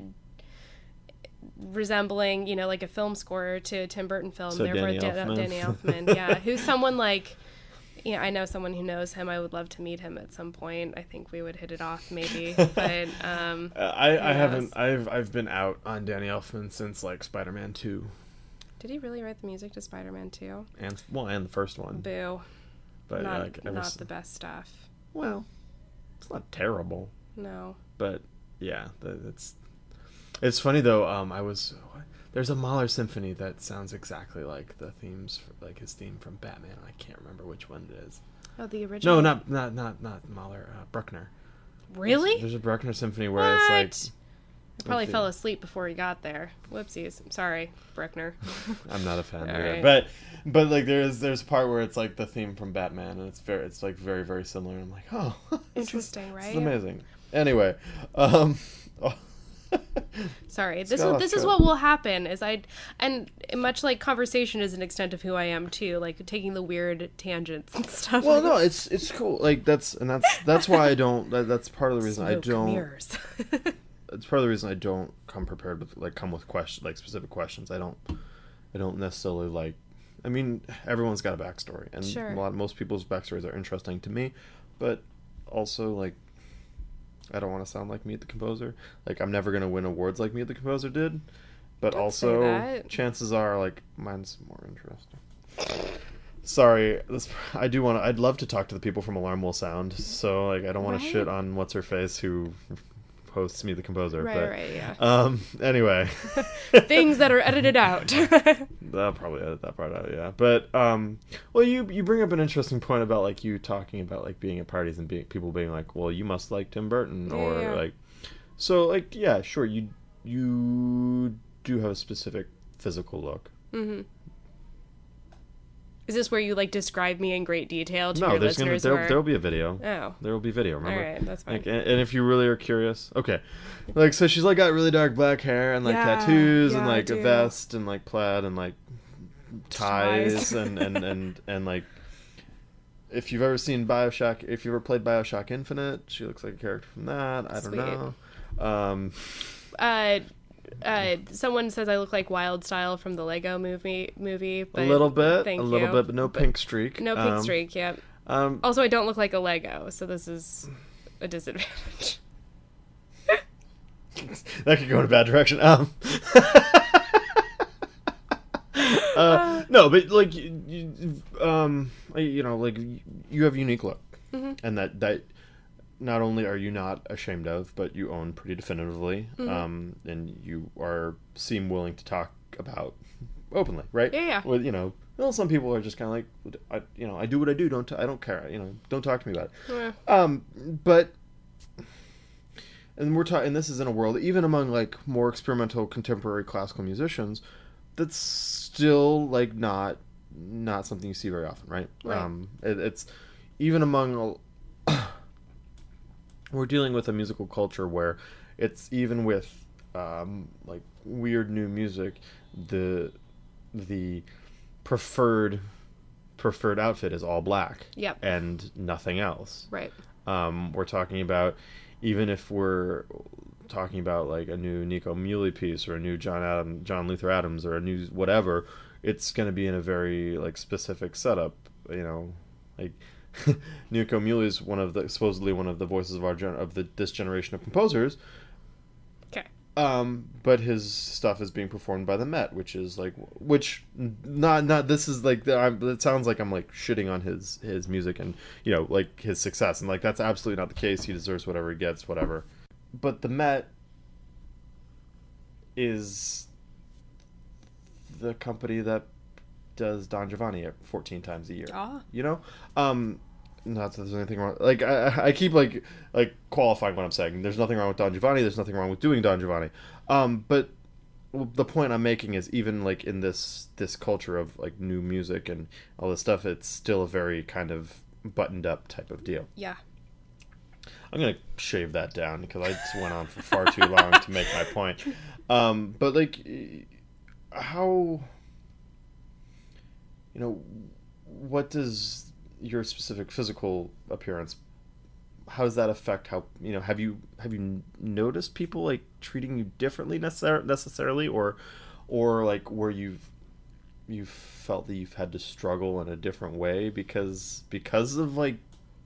resembling, like a film score to a Tim Burton film. So Therefore, Danny Elfman. Danny Elfman, yeah, who's someone like. Yeah, I know someone who knows him. I would love to meet him at some point. I think we would hit it off, maybe. But I haven't. I've been out on Danny Elfman since like Spider-Man 2, did he really write the music to Spider-Man 2? and the first one. Boo! But Not like, the best stuff. well, it's not terrible. No. But yeah, it's funny though. There's a Mahler symphony that sounds exactly like the themes, like his theme from Batman. I can't remember which one it is. Oh, the original. No, not Mahler. Bruckner. Really? There's a Bruckner symphony where it's like. I probably fell asleep before he got there. Whoopsies. Sorry, Bruckner. I'm not a fan All either, right. but like there's a part where it's like the theme from Batman, and it's like very very similar. And I'm like, oh, Interesting, right? It's amazing. Anyway, Sorry. Scott This is Trip. what will happen and much like conversation is an extent of who I am too, like taking the weird tangents and stuff. Well, no, it's cool. Like that's why I don't. That's part of the reason I Smoke don't. mirrors. It's part of the reason I don't come prepared with questions, like specific questions. I don't necessarily like. I mean, everyone's got a backstory, and Sure. most people's backstories are interesting to me, but also like. I don't want to sound like Meet the Composer. Like, I'm never going to win awards like Meet the Composer did. But Don't say also, that. chances are, like, mine's more interesting. Sorry, I'd love to talk to the people from Alarm Will Sound. So, like, I don't want to Right. shit on What's-Her-Face who hosts Meet the Composer. Right, yeah. Anyway. Things that are edited out. I'll probably edit that part out, yeah. But well, you bring up an interesting point about like you talking about like being at parties and people being like, well, you must like Tim Burton or Yeah. like, so like yeah, sure, you do have a specific physical look. Mm-hmm. Is this where you like describe me in great detail to No, your there'll listeners? be a video. Oh, There will be video. all Remember? right, that's fine. Like, and if you really are curious, okay, like so she's like got really dark black hair and like Yeah, tattoos and yeah, I like a do. vest and like plaid and like ties Ties. and like if you've ever seen Bioshock, if you've ever played Bioshock Infinite, she looks like a character from that. I don't Sweet. know. Someone says I look like Wild Style from the Lego movie. But a little bit, thank a little you. bit, but no pink streak. No pink streak. Yeah. Um, Also, I don't look like a Lego, so this is a disadvantage. that could go in a bad direction. No, but like you know, like you have a unique look, and that not only are you not ashamed of, but you own pretty definitively, and you seem willing to talk about openly, right? Yeah. With well, some people are just kind of like, I do what I do. I don't care. Don't talk to me about it. Yeah. But. And we're talking. And this is in a world, even among like more experimental contemporary classical musicians, that's still like not something you see very often, right? Right. It's even among. We're dealing with a musical culture where it's even with like weird new music, the preferred outfit is all black. Yep. And nothing else. Right. We're talking about. Even if we're talking about like a new Nico Muhly piece or a new John Luther Adams or a new whatever, it's going to be in a very like specific setup. Like Nico Muhly is supposedly one of the voices of this generation of composers. Okay. But his stuff is being performed by the Met, which not this is like it sounds like I'm like shitting on his music and like his success, and like that's absolutely not the case. He deserves whatever he gets, whatever. But the Met is the company that does Don Giovanni 14 times a year. Ah. Not that there's anything wrong. Like I keep like qualifying what I'm saying. There's nothing wrong with Don Giovanni. There's nothing wrong with doing Don Giovanni. But the point I'm making is even like in this culture of like new music and all this stuff, it's still a very kind of buttoned up type of deal. Yeah. I'm gonna shave that down because I just went on for far too long to make my point. But like, how what does your specific physical appearance, how does that affect how have you noticed people like treating you differently necessarily or like where you've felt that you've had to struggle in a different way because of like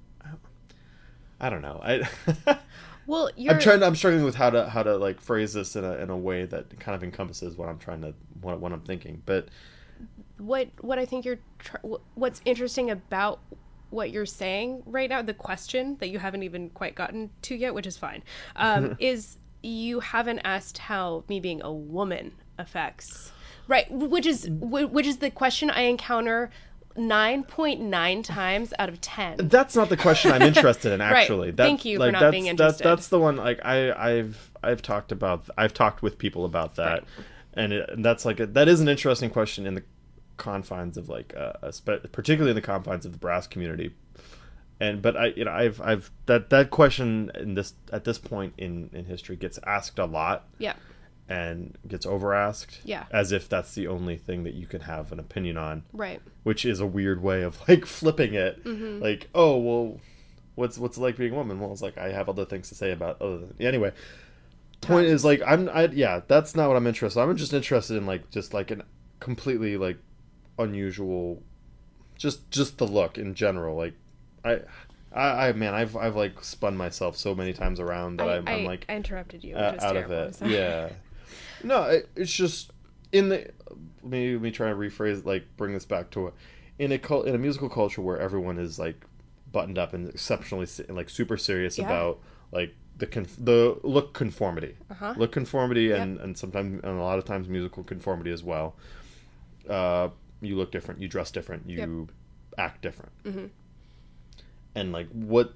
I don't know. Well, I'm struggling with how to like phrase this in a way that kind of encompasses what what I'm thinking, but what I think what's interesting about what you're saying right now, the question that you haven't even quite gotten to yet, which is fine, is you haven't asked how me being a woman affects, right? Which is the question I encounter 9.9 times out of 10. That's not the question I'm interested in, actually. Right. Thank you for not being interested. That's the one. Like I've talked with people about that, right. And that's like that is an interesting question in the confines of like particularly in the confines of the brass community. but I've that question at this point in history gets asked a lot. Yeah. And gets over asked. Yeah. As if that's the only thing that you can have an opinion on. Right. Which is a weird way of like flipping it. Mm-hmm. Like, oh well, what's it like being a woman? Well, it's like I have other things to say about other than anyway. Point is like that's not what I'm interested in. I'm just interested in like just like an completely like unusual just the look in general. Like I've like spun myself so many times around that I'm like I interrupted you which is out terrible. of it. Yeah. No, it's just in the let me try to rephrase like bring this back to in a musical culture where everyone is like buttoned up and exceptionally like super serious about like the look conformity, look conformity, and sometimes and a lot of times musical conformity as well. You look different, you dress different, you act different, and like what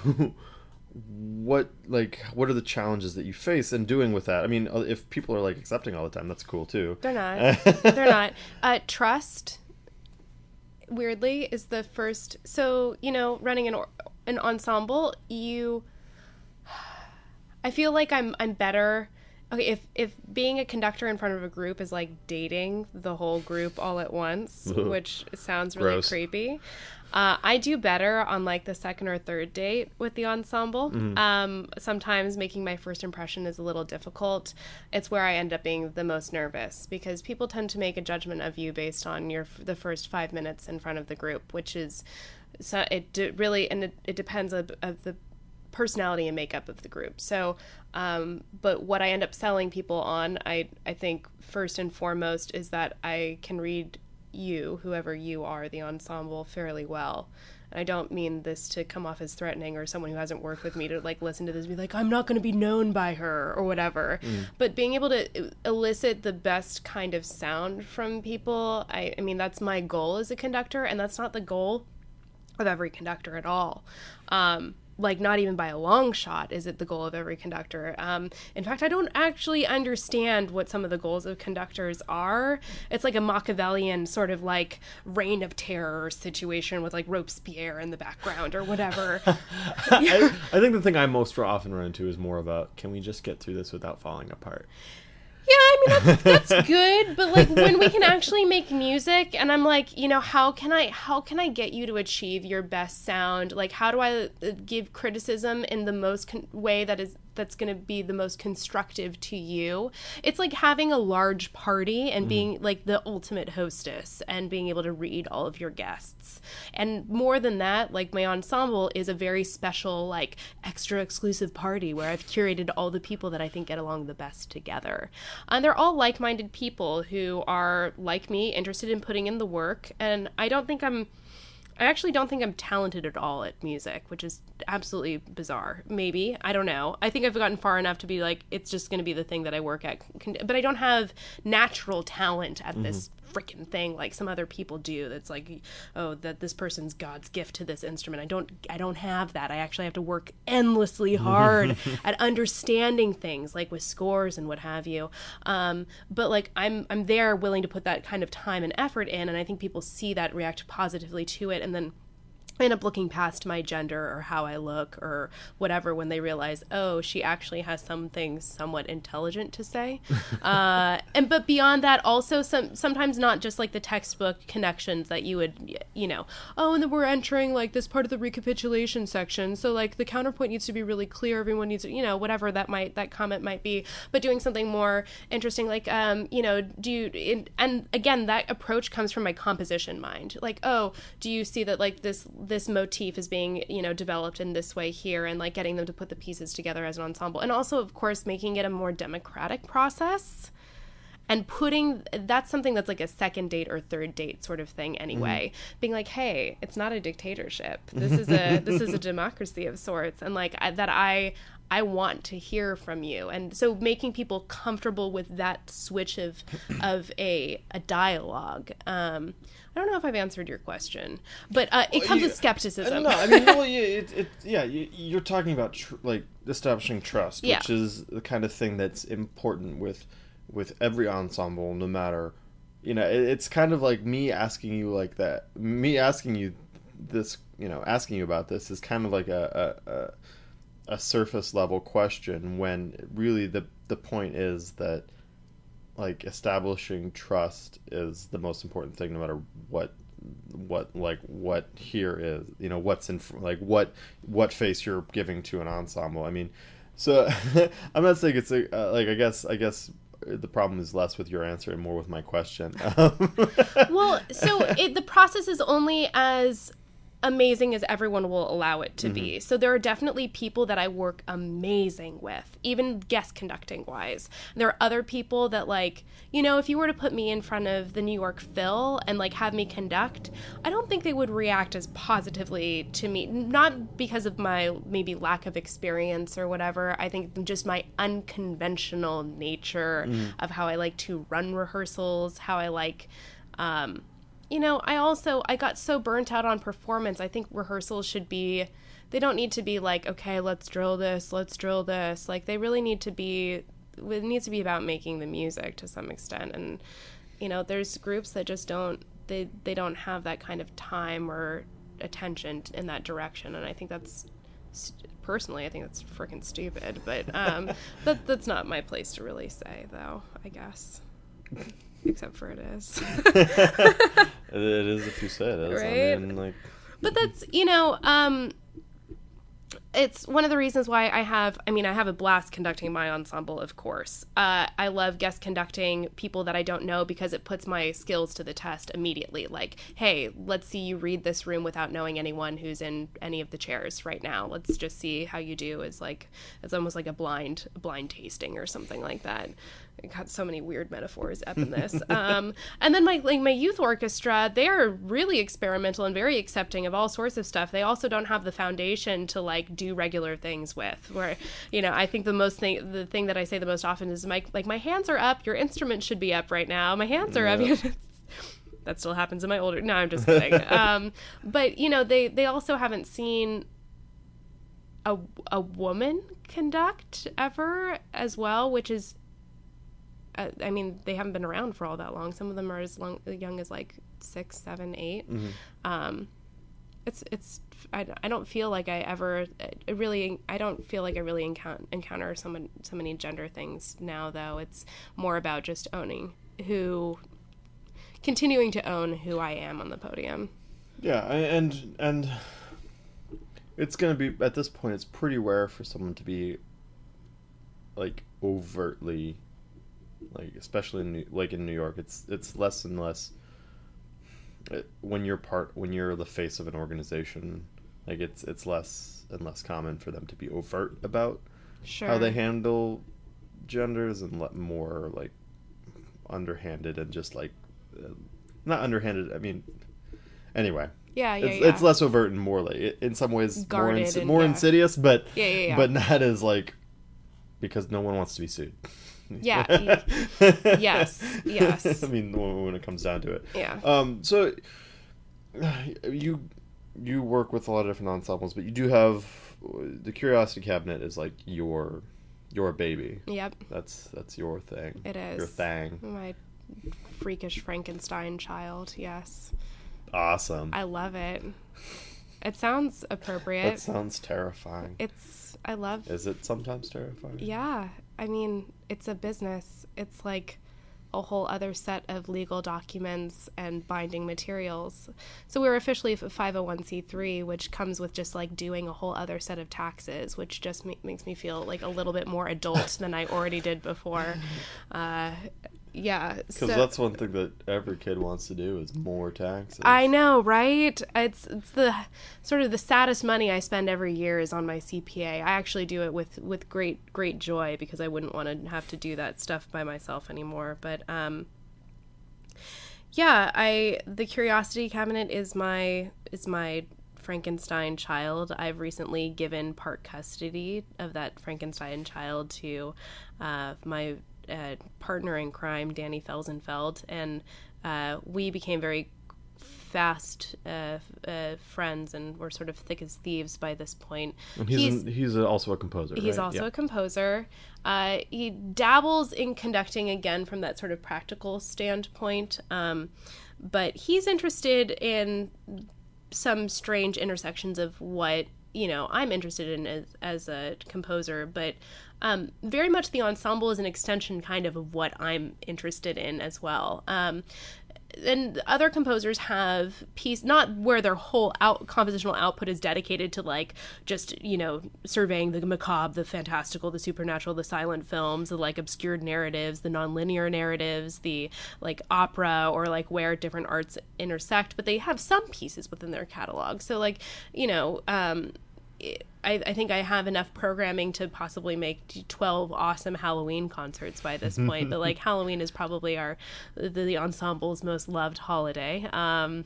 are the challenges that you face in doing with that? I mean, if people are like accepting all the time, that's cool too. They're not. They're not. Trust, weirdly, is the first. So running an ensemble, I feel like I'm better. Okay, if being a conductor in front of a group is like dating the whole group all at once, which sounds really Gross. Creepy, I do better on like the second or third date with the ensemble. Sometimes making my first impression is a little difficult. It's where I end up being the most nervous because people tend to make a judgment of you based on the first 5 minutes in front of the group, which is so it depends of the personality and makeup of the group. So, but what I end up selling people on, I think first and foremost is that I can read you, whoever you are, the ensemble, fairly well. And I don't mean this to come off as threatening or someone who hasn't worked with me to like listen to this and be like, I'm not going to be known by her or whatever. But being able to elicit the best kind of sound from people, I mean, that's my goal as a conductor, and that's not the goal of every conductor at all. Like, not even by a long shot is it the goal of every conductor. In fact, I don't actually understand what some of the goals of conductors are. It's like a Machiavellian sort of like reign of terror situation with like Robespierre in the background or whatever. I think the thing I most often run into is more about, can we just get through this without falling apart? Yeah, I mean that's good, but like when we can actually make music, and I'm like, how can I get you to achieve your best sound? Like, how do I give criticism in the most way that's going to be the most constructive to you? It's like having a large party and being like the ultimate hostess and being able to read all of your guests. And more than that, like my ensemble is a very special, like extra exclusive party where I've curated all the people that I think get along the best together. And they're all like-minded people who are, like me, interested in putting in the work. And I actually don't think I'm talented at all at music, which is absolutely bizarre. Maybe. I don't know. I think I've gotten far enough to be like, it's just going to be the thing that I work at. But I don't have natural talent at this freaking thing like some other people do. That's like, oh, that this person's God's gift to this instrument. I don't have that. I actually have to work endlessly hard at understanding things, like with scores and what have you. But like I'm there willing to put that kind of time and effort in, and I think people see that, react positively to it, and then end up looking past my gender or how I look or whatever when they realize, oh, she actually has something somewhat intelligent to say. But beyond that, also sometimes not just like the textbook connections that you would, oh, and then we're entering like this part of the recapitulation section, so like the counterpoint needs to be really clear. Everyone needs to, whatever that comment might be, but doing something more interesting, like, and again, that approach comes from my composition mind. Like, oh, do you see that like this motif is being, developed in this way here, and like getting them to put the pieces together as an ensemble. And also, of course, making it a more democratic process and that's something that's like a second date or third date sort of thing anyway. Being like, hey, it's not a dictatorship. This is a democracy of sorts. And like I want to hear from you. And so making people comfortable with that switch of a dialogue. I don't know if I've answered your question, but it comes with skepticism. No, I mean, well, you're talking about like establishing trust, which is the kind of thing that's important with every ensemble, no matter, it's kind of like me asking you like that, me asking you this, asking you about this is kind of like a surface level question, when really the point is that, like, establishing trust is the most important thing, no matter what here is, what's in, like, what face you're giving to an ensemble. I mean, so I'm not saying it's like, I guess the problem is less with your answer and more with my question. Well, so the process is only as amazing as everyone will allow it to be. So there are definitely people that I work amazing with, even guest conducting wise. There are other people that, like, if you were to put me in front of the New York Phil and, like, have me conduct, I don't think they would react as positively to me. Not because of my maybe lack of experience or whatever. I think just my unconventional nature of how I like to run rehearsals, how I like, I got so burnt out on performance. I think rehearsals they don't need to be like, okay, let's drill this. Like, they really need to be, it needs to be about making the music to some extent. And, there's groups that just they don't have that kind of time or attention in that direction. And I think personally, I think that's freaking stupid. But that's not my place to really say, though, I guess. Except for it is. It is if you say it is. Right? I mean, like... But that's, it's one of the reasons why I have a blast conducting my ensemble, of course. I love guest conducting people that I don't know, because it puts my skills to the test immediately. Like, hey, let's see you read this room without knowing anyone who's in any of the chairs right now. Let's just see how you do. It's almost like a blind tasting or something like that. I got so many weird metaphors up in this. And then my youth orchestra, they are really experimental and very accepting of all sorts of stuff. They also don't have the foundation to, like, do regular things with. Where, I think the thing that I say the most often is, my hands are up. Your instrument should be up right now. My hands are up. That still happens in my older. No, I'm just kidding. But they also haven't seen a woman conduct ever as well, which is. They haven't been around for all that long. Some of them are as young as, like, 6, 7, 8. I don't feel like I don't feel like I really encounter so many gender things now, though. It's more about just continuing to own who I am on the podium. Yeah, and it's going to be, at this point, it's pretty rare for someone to be, like, overtly, like, especially in New York, it's less and less. When you're the face of an organization, like, it's less and less common for them to be overt about how they handle genders, and more, like, underhanded, and just, like, not underhanded. I mean, anyway. Yeah. It's less overt and more, like, in some ways, guarded, more insidious, but but not as, like, because no one wants to be sued. Yeah. Yes. I mean, when it comes down to it. Yeah. So you work with a lot of different ensembles, but you do have the Curiosity Cabinet is, like, your baby. Yep. That's your thing. It is. Your thing. My freakish Frankenstein child. Yes. Awesome. I love it. It sounds appropriate. That sounds terrifying. Is it sometimes terrifying? Yeah. I mean, it's a business. It's like a whole other set of legal documents and binding materials. So we're officially a 501c3, which comes with just, like, doing a whole other set of taxes, which just makes me feel like a little bit more adult than I already did before. Yeah. Because that's one thing that every kid wants to do is more taxes. I know, right? It's the sort of the saddest money I spend every year is on my CPA. I actually do it with great joy, because I wouldn't want to have to do that stuff by myself anymore. But the Curiosity Cabinet is my Frankenstein child. I've recently given part custody of that Frankenstein child to my partner in crime, Danny Felsenfeld, and we became very fast friends, and we're sort of thick as thieves by this point. And he's also a composer. He's also a composer. He dabbles in conducting, again, from that sort of practical standpoint, but he's interested in some strange intersections of what, I'm interested in as a composer, but very much the ensemble is an extension kind of what I'm interested in as well. And other composers have not where their whole compositional output is dedicated to like just surveying the macabre, the fantastical, the supernatural, the silent films, the like obscured narratives, the nonlinear narratives, the like opera, or like where different arts intersect, but they have some pieces within their catalog. So like I think I have enough programming to possibly make 12 awesome Halloween concerts by this point. But like Halloween is probably the ensemble's most loved holiday. I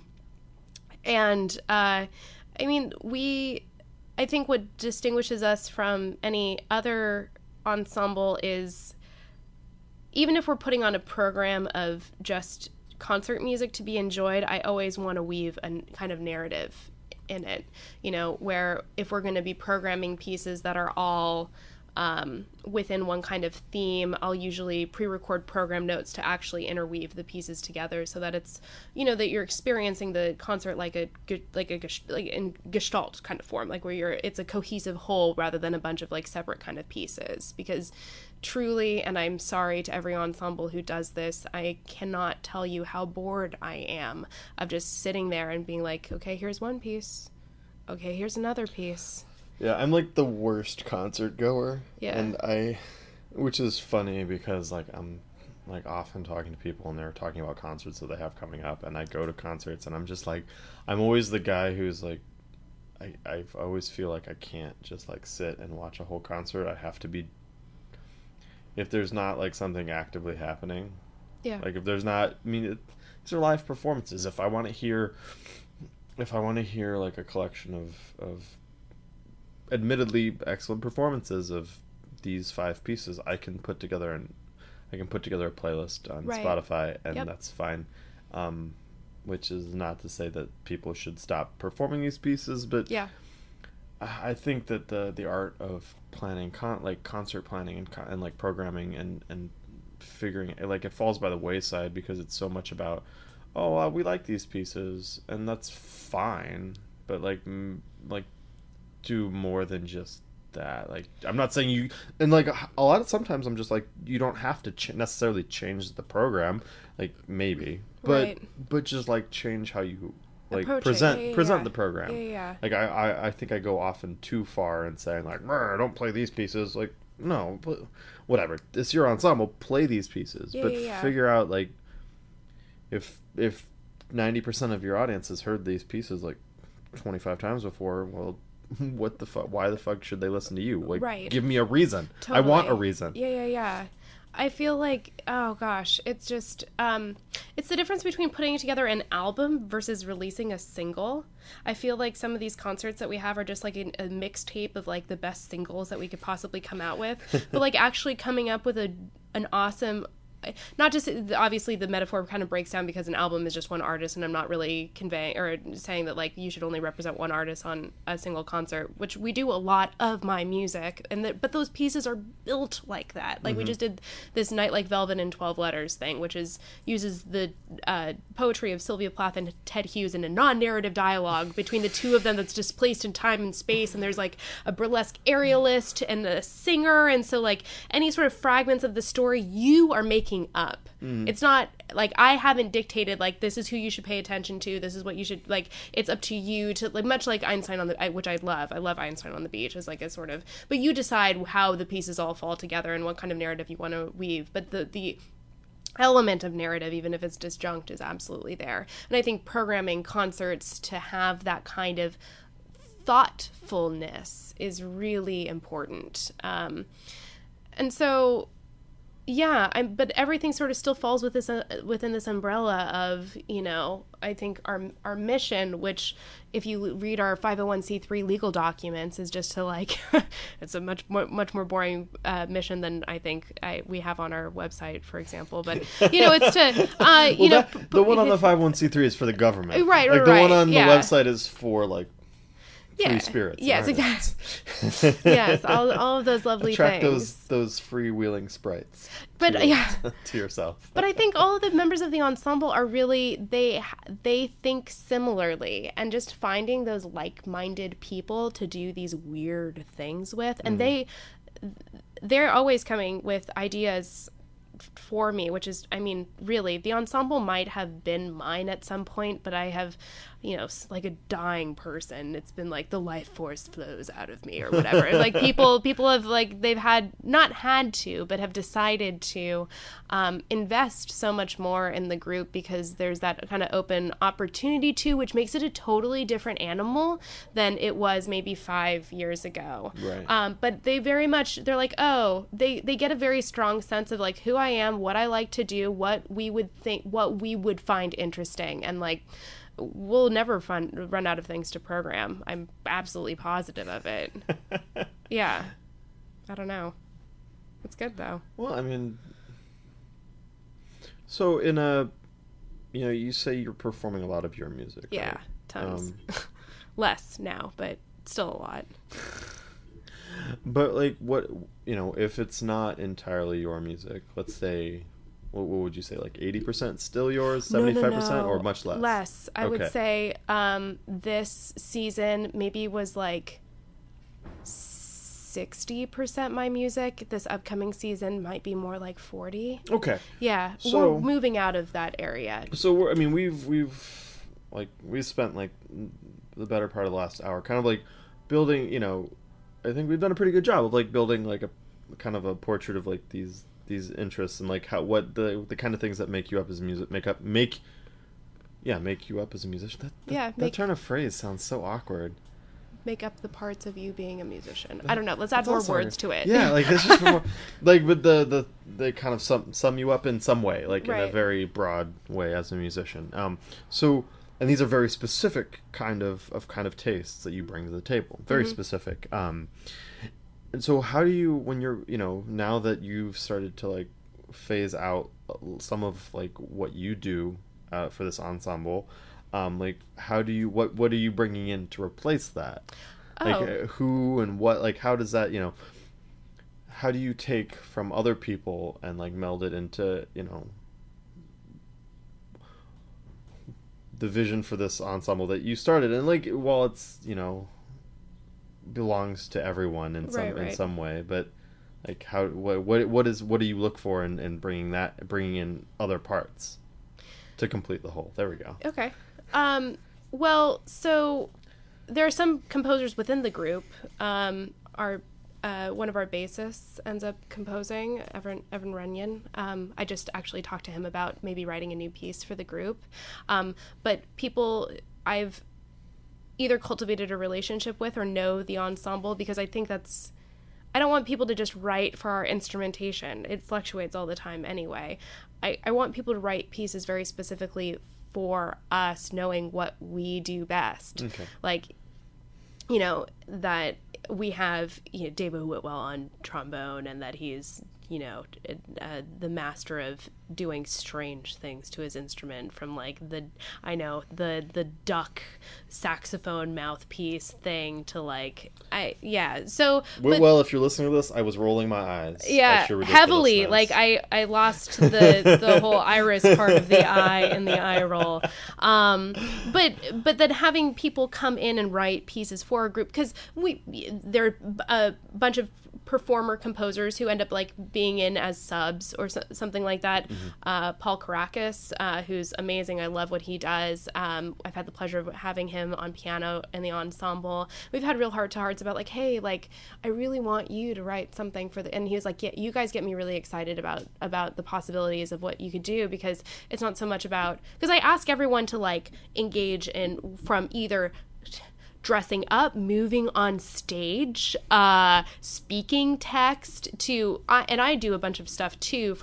think what distinguishes us from any other ensemble is, even if we're putting on a program of just concert music to be enjoyed, I always want to weave a kind of narrative in it, where if we're going to be programming pieces that are all within one kind of theme, I'll usually pre-record program notes to actually interweave the pieces together, so that it's that you're experiencing the concert like in gestalt kind of form, like where it's a cohesive whole rather than a bunch of like separate kind of pieces. Because truly, and I'm sorry to every ensemble who does this, I cannot tell you how bored I am of just sitting there and being like, okay, here's one piece, okay, here's another piece. Yeah, I'm like the worst concert goer. Yeah. And which is funny because like I'm like often talking to people and they're talking about concerts that they have coming up, and I go to concerts and I'm just like, I'm always the guy who's like, I always feel like I can't just like sit and watch a whole concert. I have to be, if there's not like something actively happening. Yeah. Like if there's not, these are live performances. If I want to hear like a collection of admittedly excellent performances of these 5 pieces, I can put together a playlist on Spotify, and that's fine. Which is not to say that people should stop performing these pieces, but yeah, I think that the art of planning, concert planning and like programming and figuring, like, it falls by the wayside because it's so much about, we like these pieces, and that's fine, but like do more than just that. Like, I'm not saying you, and like sometimes I'm just like, you don't have to necessarily change the program, like maybe, but just like change how you like present the program. Yeah. Like I think I go often too far in saying like, don't play these pieces. Like, no, whatever, it's your ensemble, play these pieces, but figure out like if 90% of your audience has heard these pieces like 25 times before, well, what the fuck? Why the fuck should they listen to you? Like, give me a reason. Totally. I want a reason. Yeah. I feel like, oh gosh, it's just, it's the difference between putting together an album versus releasing a single. I feel like some of these concerts that we have are just like a mixtape of like the best singles that we could possibly come out with, but like actually coming up with an awesome, not just, obviously the metaphor kind of breaks down because an album is just one artist, and I'm not really conveying or saying that like you should only represent one artist on a single concert, which we do a lot of my music, but those pieces are built like that. Like, we just did this Night Like Velvet in 12 Letters thing, which uses the poetry of Sylvia Plath and Ted Hughes in a non-narrative dialogue between the two of them that's displaced in time and space, and there's like a burlesque aerialist and the singer, and so like any sort of fragments of the story you are making up. It's not like I haven't dictated like this is who you should pay attention to, this is what you should like. It's up to you to, like, much like Einstein which I love Einstein on the Beach as like a sort of, but you decide how the pieces all fall together and what kind of narrative you want to weave. But the element of narrative, even if it's disjunct, is absolutely there. And I think programming concerts to have that kind of thoughtfulness is really important. And so but everything sort of still falls within this umbrella of, I think our mission, which if you read our 501c3 legal documents, is just to like, it's a much more boring mission than I think we have on our website, for example. But, it's to, the one on the 501c3 is for the government. Right. Like, the one on the website is for like free spirits. Yes, exactly. Yes, all of those lovely Attract things. those freewheeling sprites. But To yourself. But I think all of the members of the ensemble are really they think similarly, and just finding those like-minded people to do these weird things with, and they're always coming with ideas for me, which is, I mean, really, the ensemble might have been mine at some point, but I have, like a dying person, it's been like the life force flows out of me or whatever. Like people have, like, they've not had to, but have decided to invest so much more in the group because there's that kind of open opportunity to, which makes it a totally different animal than it was maybe 5 years ago. Right. But they very much, they're like, oh, they get a very strong sense of like who I am, what I like to do, what we would find interesting, and like we'll never run out of things to program. I'm absolutely positive of it. Yeah. I don't know. It's good though. Well, I mean, so you say you're performing a lot of your music. Yeah, right? tons. Less now, but still a lot. But like, what, if it's not entirely your music, let's say, what would you say, like 80% still yours, 75%, No. or much less? Less. I would say this season maybe was like 60% my music. This upcoming season might be more like 40. Okay. Yeah, So we're moving out of that area. So we've spent like the better part of the last hour kind of like building. I think we've done a pretty good job of like building like a kind of a portrait of like these interests and like what the kind of things that make you up as make you up as a musician. That turn of phrase sounds so awkward. Make up the parts of you being a musician. I don't know. Let's add more words to it. Yeah, like it's just more like, but they kind of sum you up in some way, like in a Right. very broad way as a musician. So, and these are very specific kind of tastes that you bring to the table. Very specific. And so how do you, when you're, now that you've started to like phase out some of like what you do for this ensemble, like how do you, what are you bringing in to replace that? Like who and what, like how does that, how do you take from other people and like meld it into, the vision for this ensemble that you started? And like, while it's, belongs to everyone in some way, but like how, what do you look for in bringing in other parts to complete the whole? There we go. Okay. Well, so there are some composers within the group. One of our bassists ends up composing, Evan Runyon. I just actually talked to him about maybe writing a new piece for the group. But people I've either cultivated a relationship with or know the ensemble, because I think I don't want people to just write for our instrumentation. It fluctuates all the time anyway. I want people to write pieces very specifically for us, knowing what we do best. Okay. Like, that we have David Whitwell on trombone, and that he's the master of doing strange things to his instrument, from like the duck saxophone mouthpiece thing to like so Whitwell, if you're listening to this, I was rolling my eyes at your heavily, ridiculousness. like I lost the whole iris part of the eye in the eye roll, but then having people come in and write pieces for a group, because there are a bunch of performer composers who end up like being in as subs or something like that. Paul Caracas, who's amazing. I love what he does. I've had the pleasure of having him on piano in the ensemble. We've had real heart-to-hearts about like, hey, like I really want you to write something for and he was like, yeah, you guys get me really excited about the possibilities of what you could do, because it's not so much about, because I ask everyone to like engage in from either dressing up, moving on stage, speaking text, to and I do a bunch of stuff too, from like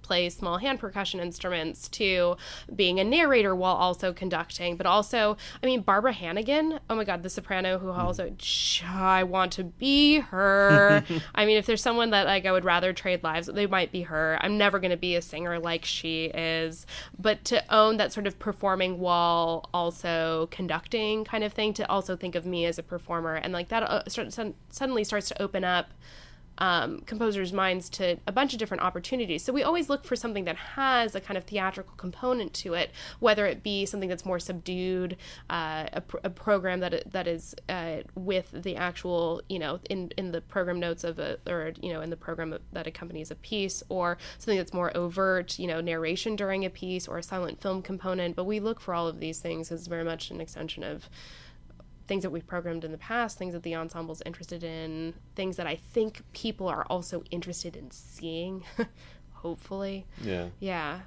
play small hand percussion instruments to being a narrator while also conducting. But also, I mean, Barbara Hannigan, oh my God, the soprano who also, I want to be her. I mean, if there's someone that like I would rather trade lives, they might be her. I'm never going to be a singer like she is. But to own that sort of performing while also conducting kind of thing, to also think of me as a performer, and like that suddenly starts to open up composers' minds to a bunch of different opportunities. So we always look for something that has a kind of theatrical component to it, whether it be something that's more subdued, a program that is with the actual, you know, in the program notes of or you know, in the program that accompanies a piece, or something that's more overt, you know, narration during a piece, or a silent film component. But we look for all of these things as very much an extension of things that we've programmed in the past, things that the ensemble's interested in, things that I think people are also interested in seeing, hopefully. Yeah.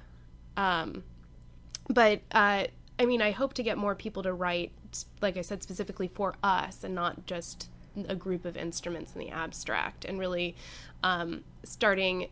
But, I mean, I hope to get more people to write, like I said, specifically for us, and not just a group of instruments in the abstract, and really starting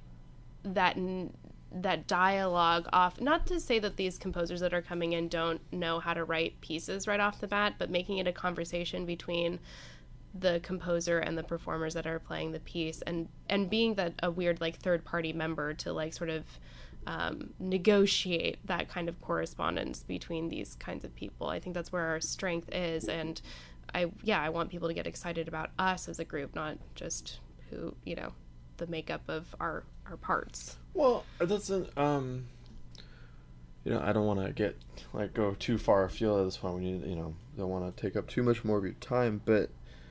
that dialogue off, not to say that these composers that are coming in don't know how to write pieces right off the bat, but making it a conversation between the composer and the performers that are playing the piece, and being that a weird like third party member to like sort of negotiate that kind of correspondence between these kinds of people. I think that's where our strength is, and I want people to get excited about us as a group, not just who, you know, the makeup of our parts. Well, that's an you know, I don't want to get like go too far afield at this point. We need, you know, don't want to take up too much more of your time, but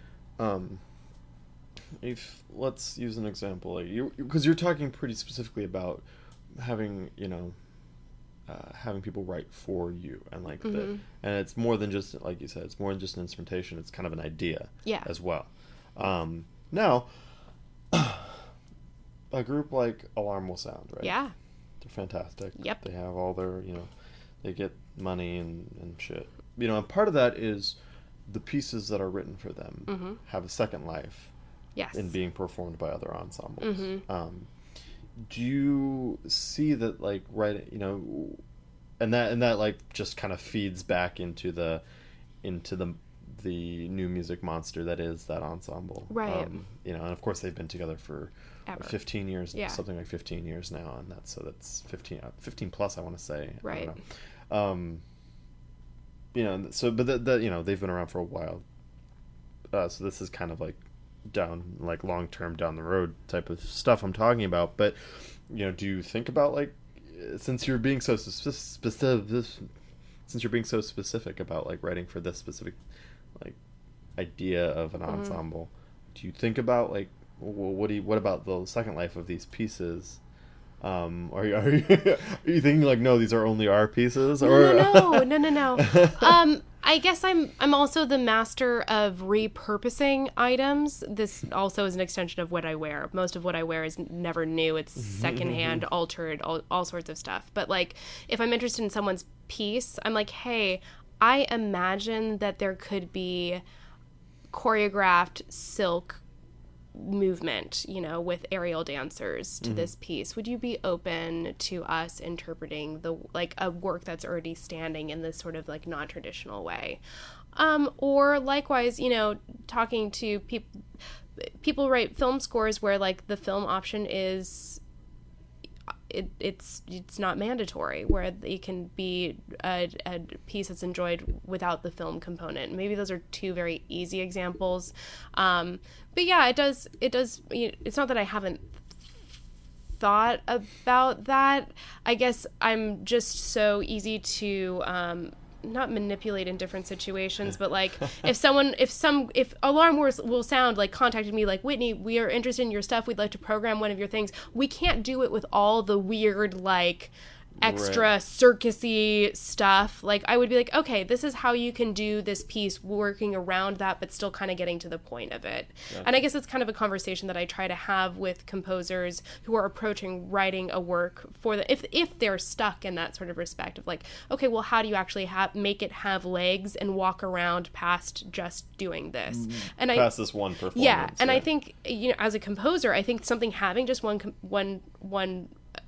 if let's use an example, like because you're talking pretty specifically about having, you know, having people write for you, and like and it's more than just, like you said, it's more than just an instrumentation. It's kind of an idea, as well. Now, a group like Alarm Will Sound, right? Yeah. They're fantastic. Yep. They have all their, you know, they get money and shit. You know, and part of that is the pieces that are written for them have a second life. Yes. In being performed by other ensembles. Do you see that, like, right, you know, and that like just kind of feeds back into the new music monster that is that ensemble, right? You know, and of course they've been together for 15 years, something like 15 years now, and that's 15 plus, I want to say, right? I don't know. You know, so but you know, they've been around for a while, so this is kind of like long term down the road type of stuff I'm talking about. But, you know, do you think about, like, since you're being so specific about like writing for this specific like idea of an ensemble, do you think about like, well, what about the second life of these pieces? Are you thinking like, no, these are only our pieces? Or No. I guess I'm also the master of repurposing items. This also is an extension of what I wear. Most of what I wear is never new. It's secondhand, altered, all sorts of stuff. But like, if I'm interested in someone's piece, I'm like, hey, I imagine that there could be choreographed silk movement, you know, with aerial dancers to this piece. Would you be open to us interpreting a work that's already standing in this sort of like non-traditional way? Or likewise, you know, talking to people write film scores where like the film option is it's not mandatory, where it can be a piece that's enjoyed without the film component. Maybe those are two very easy examples. But yeah, it does, it's not that I haven't thought about that. I guess I'm just so easy to, not manipulate in different situations, but like if Alarm Will Sound like contacted me like, Whitney, we are interested in your stuff, we'd like to program one of your things, we can't do it with all the weird like extra circusy stuff. Like, I would be like, okay, this is how you can do this piece, working around that but still kind of getting to the point of it. And I guess it's kind of a conversation that I try to have with composers who are approaching writing a work for the, if they're stuck in that sort of respect of like, okay, well, how do you actually make it have legs and walk around past just doing this, and past this one performance. I think, you know, as a composer, I think something having just one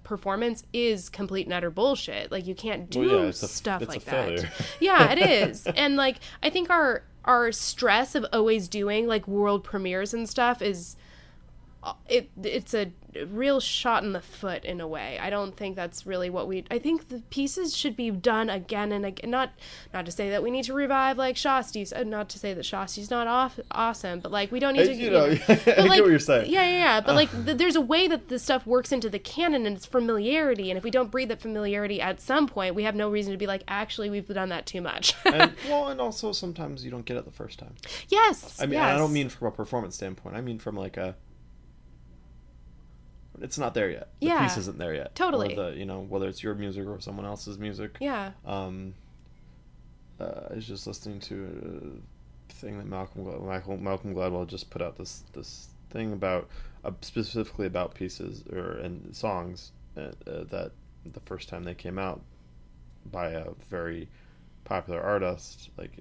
performance is complete and utter bullshit. Like, you can't do stuff like that. Yeah, it is. And like, I think our stress of always doing like world premieres and stuff is it's a real shot in the foot in a way. I don't think that's really what I think the pieces should be done again and again. Not to say that we need to revive like Shasti's, not to say that Shasti's not awesome, but like we don't need to, you know, I like, get what you're saying. Yeah. But like there's a way that this stuff works into the canon, and it's familiarity. And if we don't breed that familiarity at some point, we have no reason to be like, actually, we've done that too much. and also sometimes you don't get it the first time. Yes. I mean, yes. I don't mean from a performance standpoint. I mean from like it's not there yet. The piece isn't there yet. Totally. Or whether it's your music or someone else's music. Yeah. I was just listening to a thing that Malcolm Gladwell just put out this thing about specifically about pieces and songs that the first time they came out by a very popular artist, like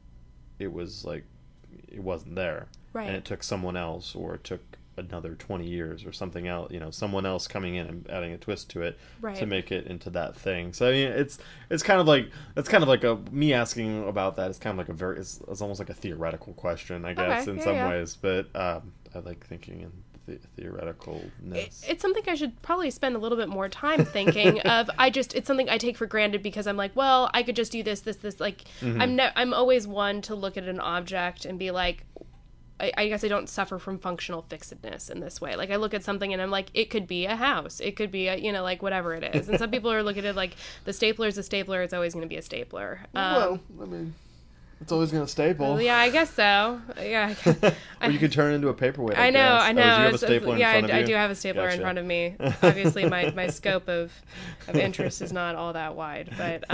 it was like it wasn't there, right? And it took someone else, or it took another 20 years or something else, someone else coming in and adding a twist to it, right, to make it into that thing. So I mean, it's kind of like me asking about that is kind of like it's almost like a theoretical question, I guess, in some ways. But I like thinking in theoreticalness. It's something I should probably spend a little bit more time thinking of. It's something I take for granted because I'm like, well, I could just do this. Like, mm-hmm. I'm always one to look at an object and be like, I guess I don't suffer from functional fixedness in this way. Like, I look at something and I'm like, it could be a house. It could be like whatever it is. And some people are looking at it like, the stapler is a stapler. It's always going to be a stapler. Well, I mean, it's always going to staple. Yeah, I guess so. Yeah. Or you could turn it into a paperweight. I know. Oh, do you have a stapler in front of you? I do have a stapler in front of me. Obviously, my scope of interest is not all that wide, but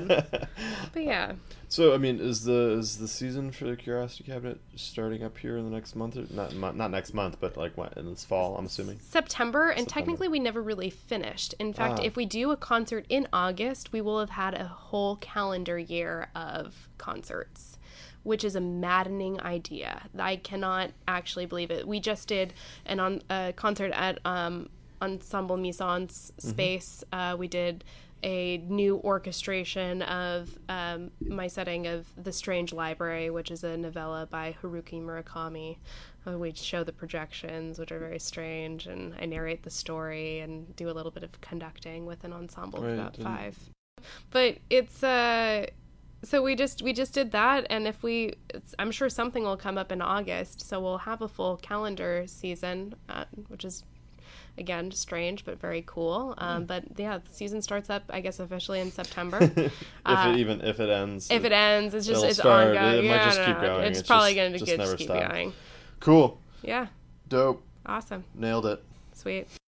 yeah. So, I mean, is the season for the Curiosity Cabinet starting up here in the next month? Or not next month, but like what, in this fall, I'm assuming? September. Technically we never really finished. In fact, if we do a concert in August, we will have had a whole calendar year of concerts, which is a maddening idea. I cannot actually believe it. We just did a concert at Ensemble Mison's space. Mm-hmm. We did a new orchestration of my setting of The Strange Library, which is a novella by Haruki Murakami. We show the projections, which are very strange, and I narrate the story and do a little bit of conducting with an ensemble of about 5. But it's so we just did that, and I'm sure something will come up in August, so we'll have a full calendar season, which is, again, strange but very cool. But yeah, the season starts up, I guess, officially in September. if it ends. If it ends, it's ongoing. It might just keep going. It's probably going to just keep going. Cool. Yeah. Dope. Awesome. Nailed it. Sweet.